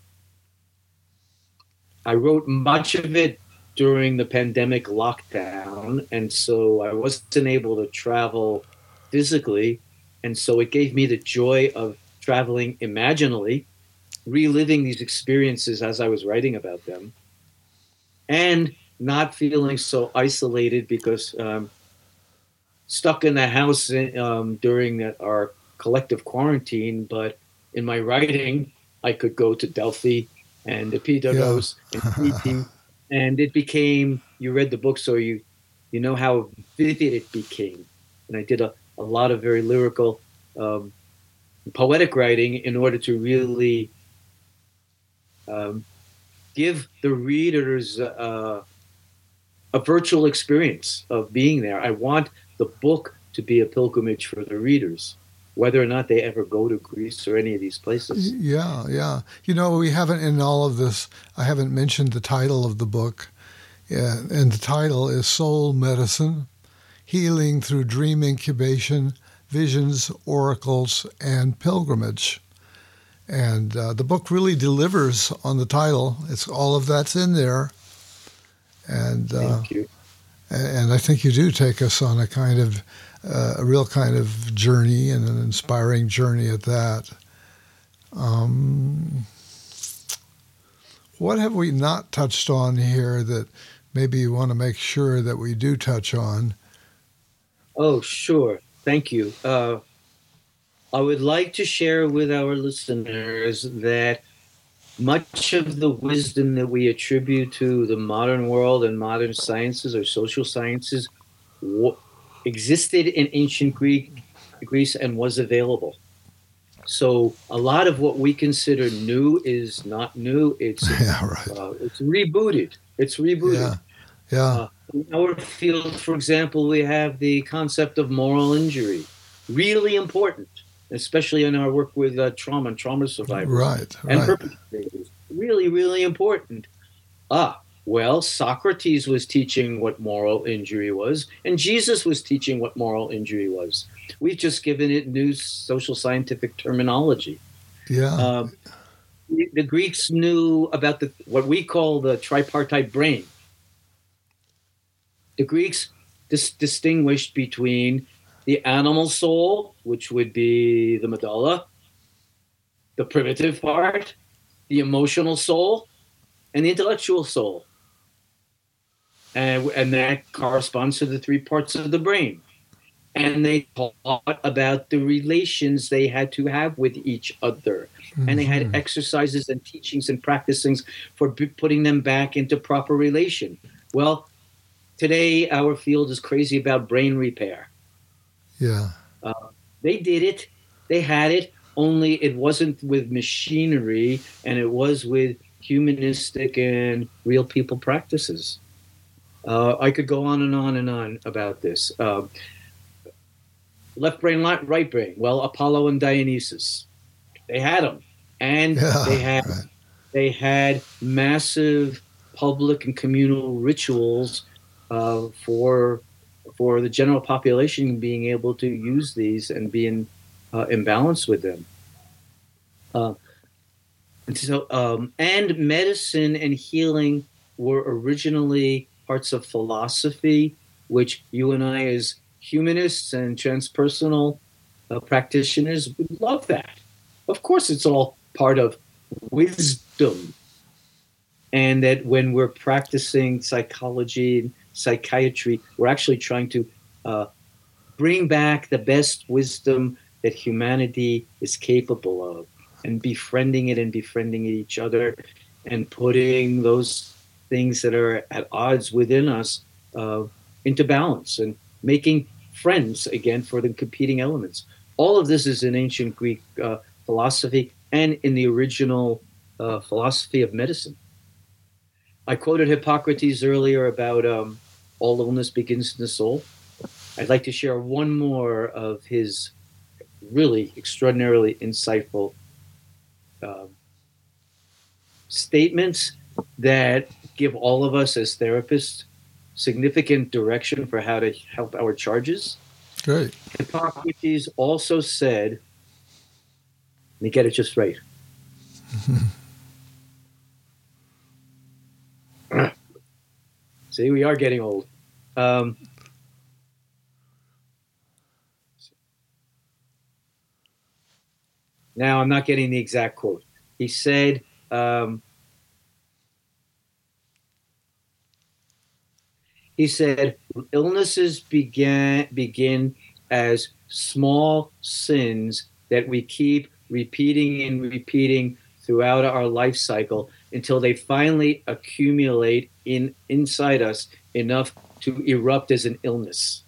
I wrote much of it during the pandemic lockdown, and so I wasn't able to travel physically, and so it gave me the joy of traveling imaginally, reliving these experiences as I was writing about them, and not feeling so isolated because um, stuck in the house um, during the, our collective quarantine. But in my writing, I could go to Delphi and the Yeah. Pidaros and Crete, and it became. You read the book, so you you know how vivid it became. And I did a, a lot of very lyrical, um, poetic writing in order to really um, give the readers uh, a virtual experience of being there. I want the book to be a pilgrimage for the readers, whether or not they ever go to Greece or any of these places. Yeah, yeah. You know, we haven't in all of this, I haven't mentioned the title of the book. Yeah, and the title is Soul Medicine, Healing Through Dream Incubation, Visions, Oracles, and Pilgrimage. And uh, the book really delivers on the title. It's all of that's in there. And uh, Thank you. and I think you do take us on a kind of, uh, a real kind of journey and an inspiring journey at that. Um, what have we not touched on here that maybe you want to make sure that we do touch on? Oh, sure. Thank you. Uh, I would like to share with our listeners that much of the wisdom that we attribute to the modern world and modern sciences or social sciences w- existed in ancient Greek, Greece and was available. So a lot of what we consider new is not new. It's Yeah, right. uh, it's rebooted. It's rebooted. Yeah, yeah, Uh, in our field, for example, we have the concept of moral injury, really important, especially in our work with uh, trauma and trauma survivors right, and right. perpetrators. Really, really important. Ah, well, Socrates was teaching what moral injury was, and Jesus was teaching what moral injury was. We've just given it new social scientific terminology. Yeah, Um, the, the Greeks knew about the what we call the tripartite brain. The Greeks dis- distinguished between the animal soul, which would be the medulla, the primitive part, the emotional soul, and the intellectual soul. And, and that corresponds to the three parts of the brain. And they taught about the relations they had to have with each other. Mm-hmm. And they had exercises and teachings and practicings for b- putting them back into proper relation. Well, today our field is crazy about brain repair. yeah. Uh, they did it. They had it. only it wasn't with machinery, and it was with humanistic and real people practices. Uh, I could go on and on and on about this. Uh, left brain, right brain. Well, Apollo and Dionysus, they had them, and Yeah, they had right. they had massive public and communal rituals uh, for for the general population being able to use these and be in, uh, in balance with them. Uh, and so, um, and medicine and healing were originally parts of philosophy, which you and I, as humanists and transpersonal uh, practitioners, would love that. Of course, it's all part of wisdom. And that when we're practicing psychology and psychiatry, we're actually trying to uh, bring back the best wisdom that humanity is capable of, and befriending it and befriending each other, and putting those things that are at odds within us uh, into balance, and making friends again for the competing elements. All of this is in ancient Greek uh, philosophy and in the original uh, philosophy of medicine. I quoted Hippocrates earlier about um, all illness begins in the soul. I'd like to share one more of his really extraordinarily insightful uh, statements that give all of us as therapists significant direction for how to help our charges. Great. Hippocrates also said, let me get it just right. See, we are getting old. Um, now, I'm not getting the exact quote. He said, um, he said, illnesses began begin as small sins that we keep repeating and repeating throughout our life cycle until they finally accumulate in inside us enough to erupt as an illness.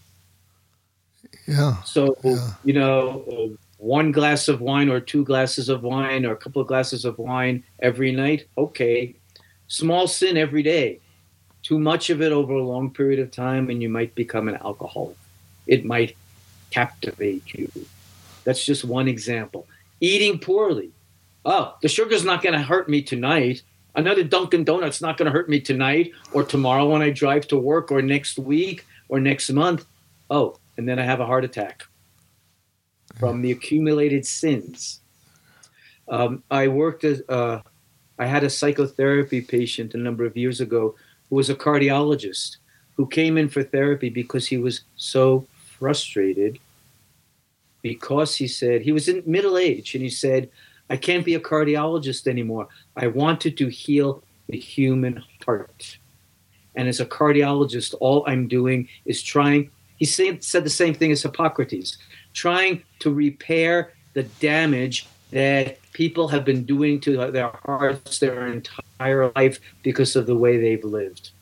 Yeah. So, yeah. you know, one glass of wine or two glasses of wine or a couple of glasses of wine every night, okay. Small sin every day. Too much of it over a long period of time, and you might become an alcoholic. It might captivate you. That's just one example. Eating poorly. Oh, the sugar's not going to hurt me tonight. Another Dunkin' Donut's not going to hurt me tonight or tomorrow when I drive to work or next week or next month. Oh, and then I have a heart attack from the accumulated sins. Um, I worked as, uh, I had a psychotherapy patient a number of years ago who was a cardiologist who came in for therapy because he was so frustrated because he said, he was in middle age, and he said, I can't be a cardiologist anymore. I wanted to heal the human heart. And as a cardiologist, all I'm doing is trying, he said, said the same thing as Hippocrates, trying to repair the damage that people have been doing to their hearts their entire life because of the way they've lived.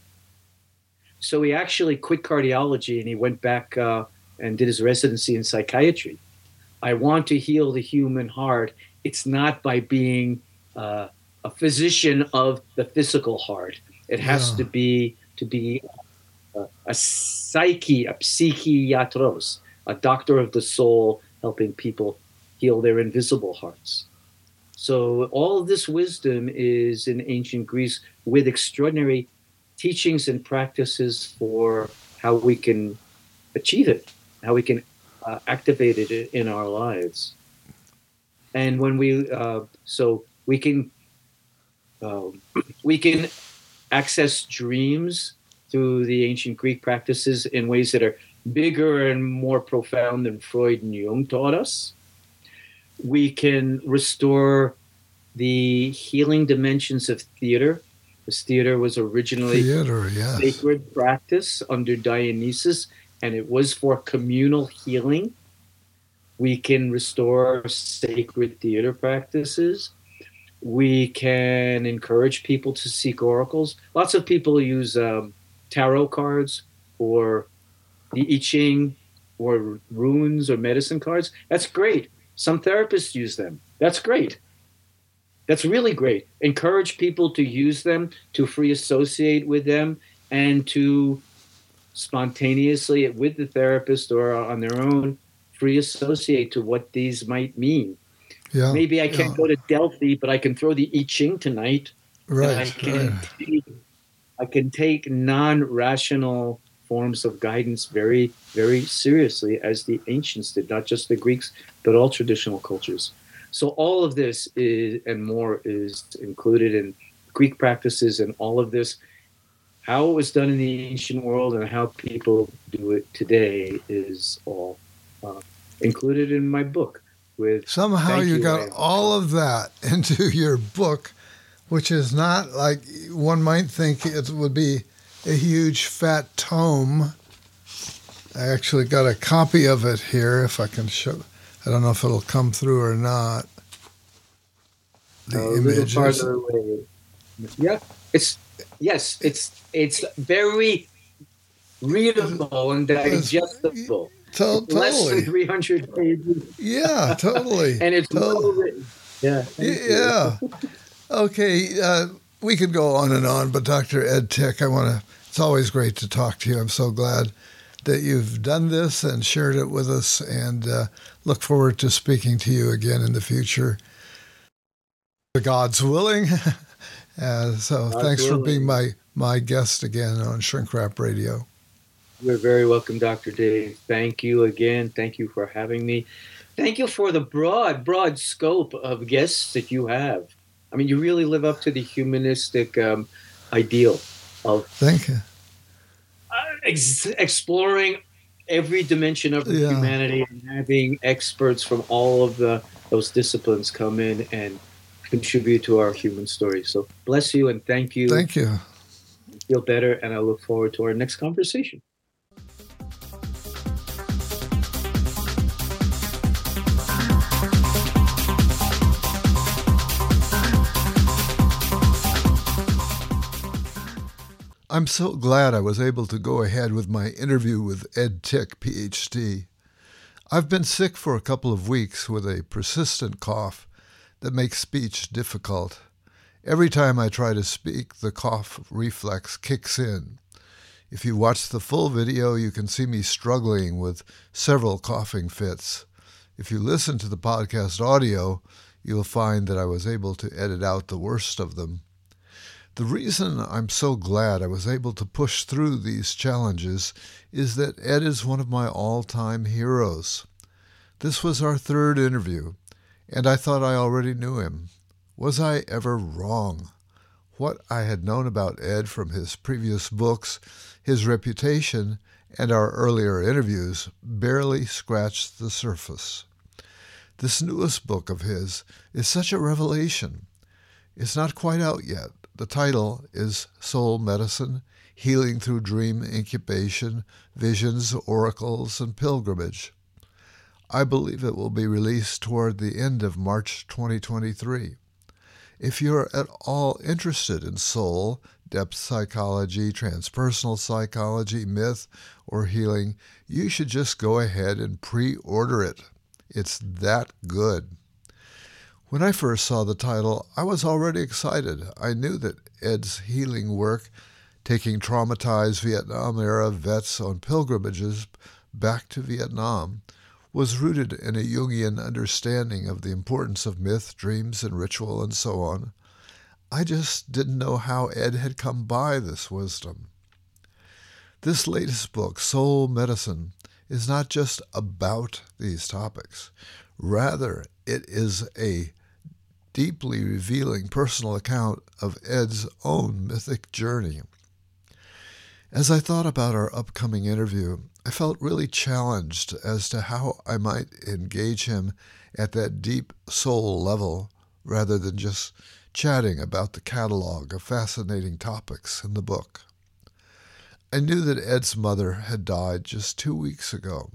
So he actually quit cardiology and he went back uh, and did his residency in psychiatry. I want to heal the human heart. It's not by being uh, a physician of the physical heart. It has Yeah. to be to be a, a psyche, a psychiatros, a doctor of the soul, helping people heal their invisible hearts. So all of this wisdom is in ancient Greece with extraordinary teachings and practices for how we can achieve it, how we can uh, activate it in our lives. And when we, uh, so we can, uh, we can access dreams through the ancient Greek practices in ways that are bigger and more profound than Freud and Jung taught us. We can restore the healing dimensions of theater, because theater was originally Theater, yes. sacred practice under Dionysus, and it was for communal healing. We can restore sacred theater practices. We can encourage people to seek oracles. Lots of people use um, tarot cards or the I Ching or runes or medicine cards. That's great. Some therapists use them. That's great. That's really great. Encourage people to use them, to free associate with them, and to spontaneously, with the therapist or on their own, free associate to what these might mean. Yeah, Maybe I can't yeah. go to Delphi, but I can throw the I Ching tonight. Right, I can, right. take, I can take non-rational forms of guidance very, very seriously, as the ancients did, not just the Greeks, but all traditional cultures. So all of this is, and more, is included in Greek practices, and all of this, how it was done in the ancient world and how people do it today, is all uh, included in my book. With Somehow thank you got Ryan. all of that into your book, which is not like one might think it would be a huge fat tome. I actually got a copy of it here, if I can show. I don't know if it'll come through or not. The a little images. farther away. Yeah, it's yes, it's it's very readable and digestible. To- It's less than totally. three hundred pages, Yeah, totally. and it's Totally. well written. Yeah, thank you. Yeah. Okay. Uh, we could go on and on, but Doctor Ed Tick, I want to. It's always great to talk to you. I'm so glad that you've done this and shared it with us, and uh, look forward to speaking to you again in the future. God's willing. uh, so God's thanks for willing. being my my guest again on Shrink Rap Radio. You're very welcome, Doctor Dave. Thank you again. Thank you for having me. Thank you for the broad, broad scope of guests that you have. I mean, you really live up to the humanistic um, ideal of Thank you. uh, ex- exploring every dimension of Yeah. humanity and having experts from all of the those disciplines come in and contribute to our human story. So bless you and thank you. Thank you. Feel better, and I look forward to our next conversation. I'm so glad I was able to go ahead with my interview with Ed Tick, P H D. I've been sick for a couple of weeks with a persistent cough that makes speech difficult. Every time I try to speak, the cough reflex kicks in. If you watch the full video, you can see me struggling with several coughing fits. If you listen to the podcast audio, you'll find that I was able to edit out the worst of them. The reason I'm so glad I was able to push through these challenges is that Ed is one of my all-time heroes. This was our third interview, and I thought I already knew him. Was I ever wrong? What I had known about Ed from his previous books, his reputation, and our earlier interviews barely scratched the surface. This newest book of his is such a revelation. It's not quite out yet. The title is Soul Medicine, Healing Through Dream Incubation, Visions, Oracles, and Pilgrimage. I believe it will be released toward the end of March twenty twenty-three. If you're at all interested in soul, depth psychology, transpersonal psychology, myth, or healing, you should just go ahead and pre-order it. It's that good. When I first saw the title, I was already excited. I knew that Ed's healing work, taking traumatized Vietnam-era vets on pilgrimages back to Vietnam, was rooted in a Jungian understanding of the importance of myth, dreams, and ritual, and so on. I just didn't know how Ed had come by this wisdom. This latest book, Soul Medicine, is not just about these topics. Rather, it is a deeply revealing personal account of Ed's own mythic journey. As I thought about our upcoming interview, I felt really challenged as to how I might engage him at that deep soul level rather than just chatting about the catalog of fascinating topics in the book. I knew that Ed's mother had died just two weeks ago.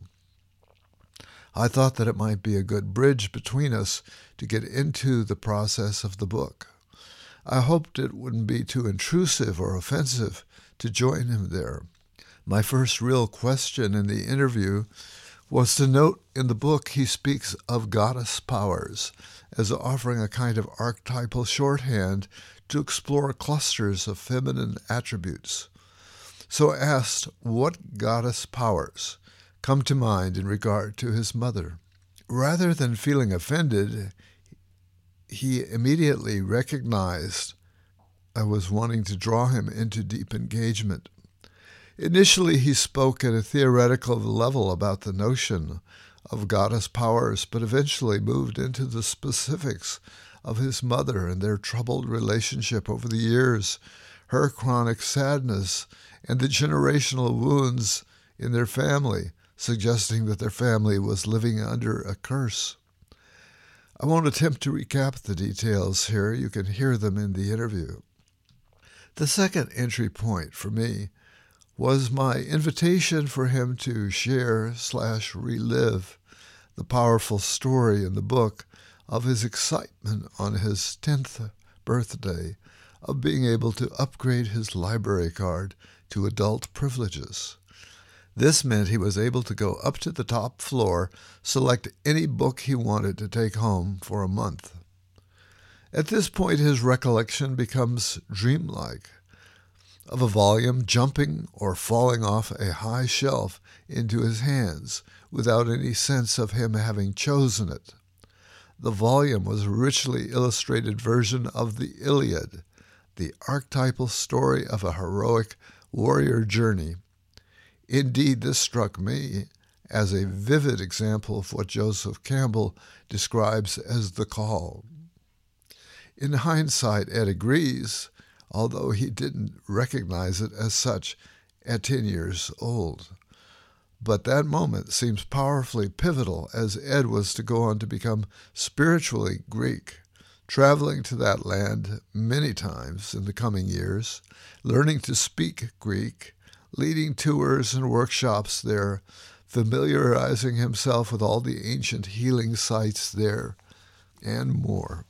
I thought that it might be a good bridge between us to get into the process of the book. I hoped it wouldn't be too intrusive or offensive to join him there. My first real question in the interview was to note in the book he speaks of goddess powers as offering a kind of archetypal shorthand to explore clusters of feminine attributes. So asked what goddess powers come to mind in regard to his mother. Rather than feeling offended, he immediately recognized I was wanting to draw him into deep engagement. Initially, he spoke at a theoretical level about the notion of goddess powers, but eventually moved into the specifics of his mother and their troubled relationship over the years, her chronic sadness, and the generational wounds in their family, suggesting that their family was living under a curse. I won't attempt to recap the details here. You can hear them in the interview. The second entry point for me was my invitation for him to share slash relive the powerful story in the book of his excitement on his tenth birthday of being able to upgrade his library card to adult privileges. This meant he was able to go up to the top floor, select any book he wanted to take home for a month. At this point, his recollection becomes dreamlike, of a volume jumping or falling off a high shelf into his hands without any sense of him having chosen it. The volume was a richly illustrated version of the Iliad, the archetypal story of a heroic warrior journey. Indeed, this struck me as a vivid example of what Joseph Campbell describes as the call. In hindsight, Ed agrees, although he didn't recognize it as such at ten years old. But that moment seems powerfully pivotal as Ed was to go on to become spiritually Greek, traveling to that land many times in the coming years, learning to speak Greek, leading tours and workshops there, familiarizing himself with all the ancient healing sites there, and more.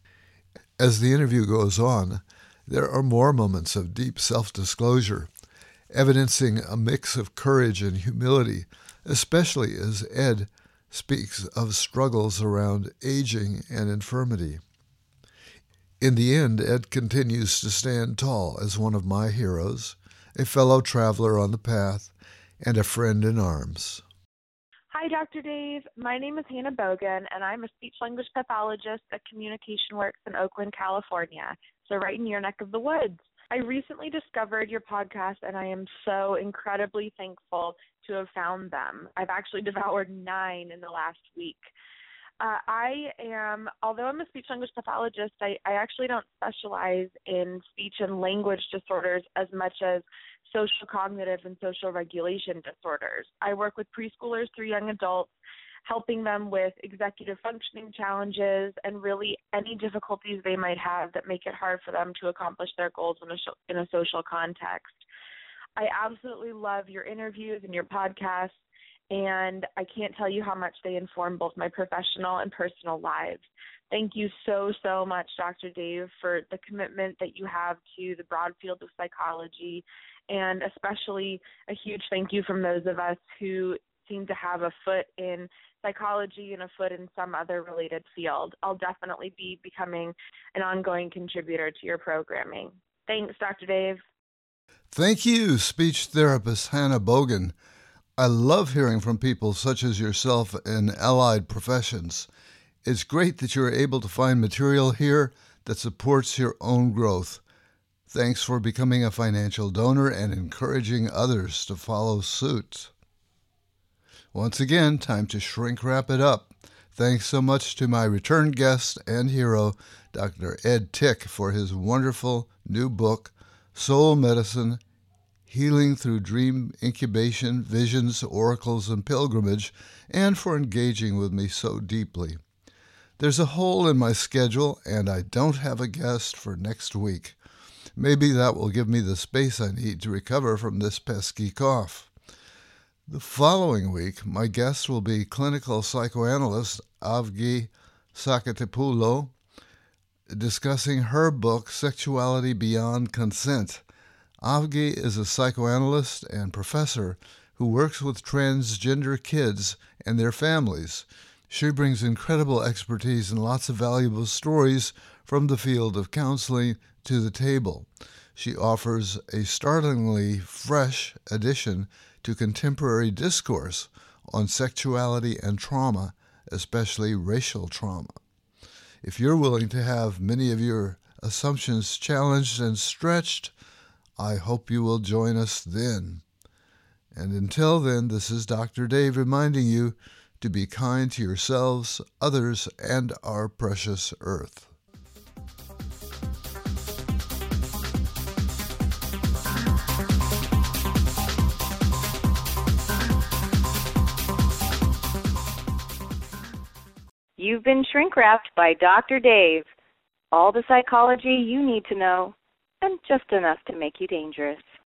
As the interview goes on, there are more moments of deep self-disclosure, evidencing a mix of courage and humility, especially as Ed speaks of struggles around aging and infirmity. In the end, Ed continues to stand tall as one of my heroes, a fellow traveler on the path, and a friend in arms. Hi, Doctor Dave. My name is Hannah Bogan, and I'm a speech-language pathologist at Communication Works in Oakland, California, so right in your neck of the woods. I recently discovered your podcast, and I am so incredibly thankful to have found them. I've actually devoured nine in the last week. Uh, I am, although I'm a speech-language pathologist, I, I actually don't specialize in speech and language disorders as much as social cognitive and social regulation disorders. I work with preschoolers through young adults, helping them with executive functioning challenges and really any difficulties they might have that make it hard for them to accomplish their goals in a, in a social context. I absolutely love your interviews and your podcasts, and I can't tell you how much they inform both my professional and personal lives. Thank you so, so much, Doctor Dave, for the commitment that you have to the broad field of psychology, and especially a huge thank you from those of us who seem to have a foot in psychology and a foot in some other related field. I'll definitely be becoming an ongoing contributor to your programming. Thanks, Doctor Dave. Thank you, speech therapist Hannah Bogan. I love hearing from people such as yourself in allied professions. It's great that you're able to find material here that supports your own growth. Thanks for becoming a financial donor and encouraging others to follow suit. Once again, time to shrink wrap it up. Thanks so much to my return guest and hero, Doctor Ed Tick, for his wonderful new book, Soul Medicine, Healing Through Dream Incubation, Visions, Oracles, and Pilgrimage, and for engaging with me so deeply. There's a hole in my schedule, and I don't have a guest for next week. Maybe that will give me the space I need to recover from this pesky cough. The following week, my guest will be clinical psychoanalyst Avgi Sakatipoulo, discussing her book, Sexuality Beyond Consent. Avgi is a psychoanalyst and professor who works with transgender kids and their families. She brings incredible expertise and lots of valuable stories from the field of counseling to the table. She offers a startlingly fresh addition to contemporary discourse on sexuality and trauma, especially racial trauma. If you're willing to have many of your assumptions challenged and stretched, I hope you will join us then. And until then, this is Doctor Dave reminding you to be kind to yourselves, others, and our precious earth. You've been shrink-wrapped by Doctor Dave. All the psychology you need to know, and just enough to make you dangerous.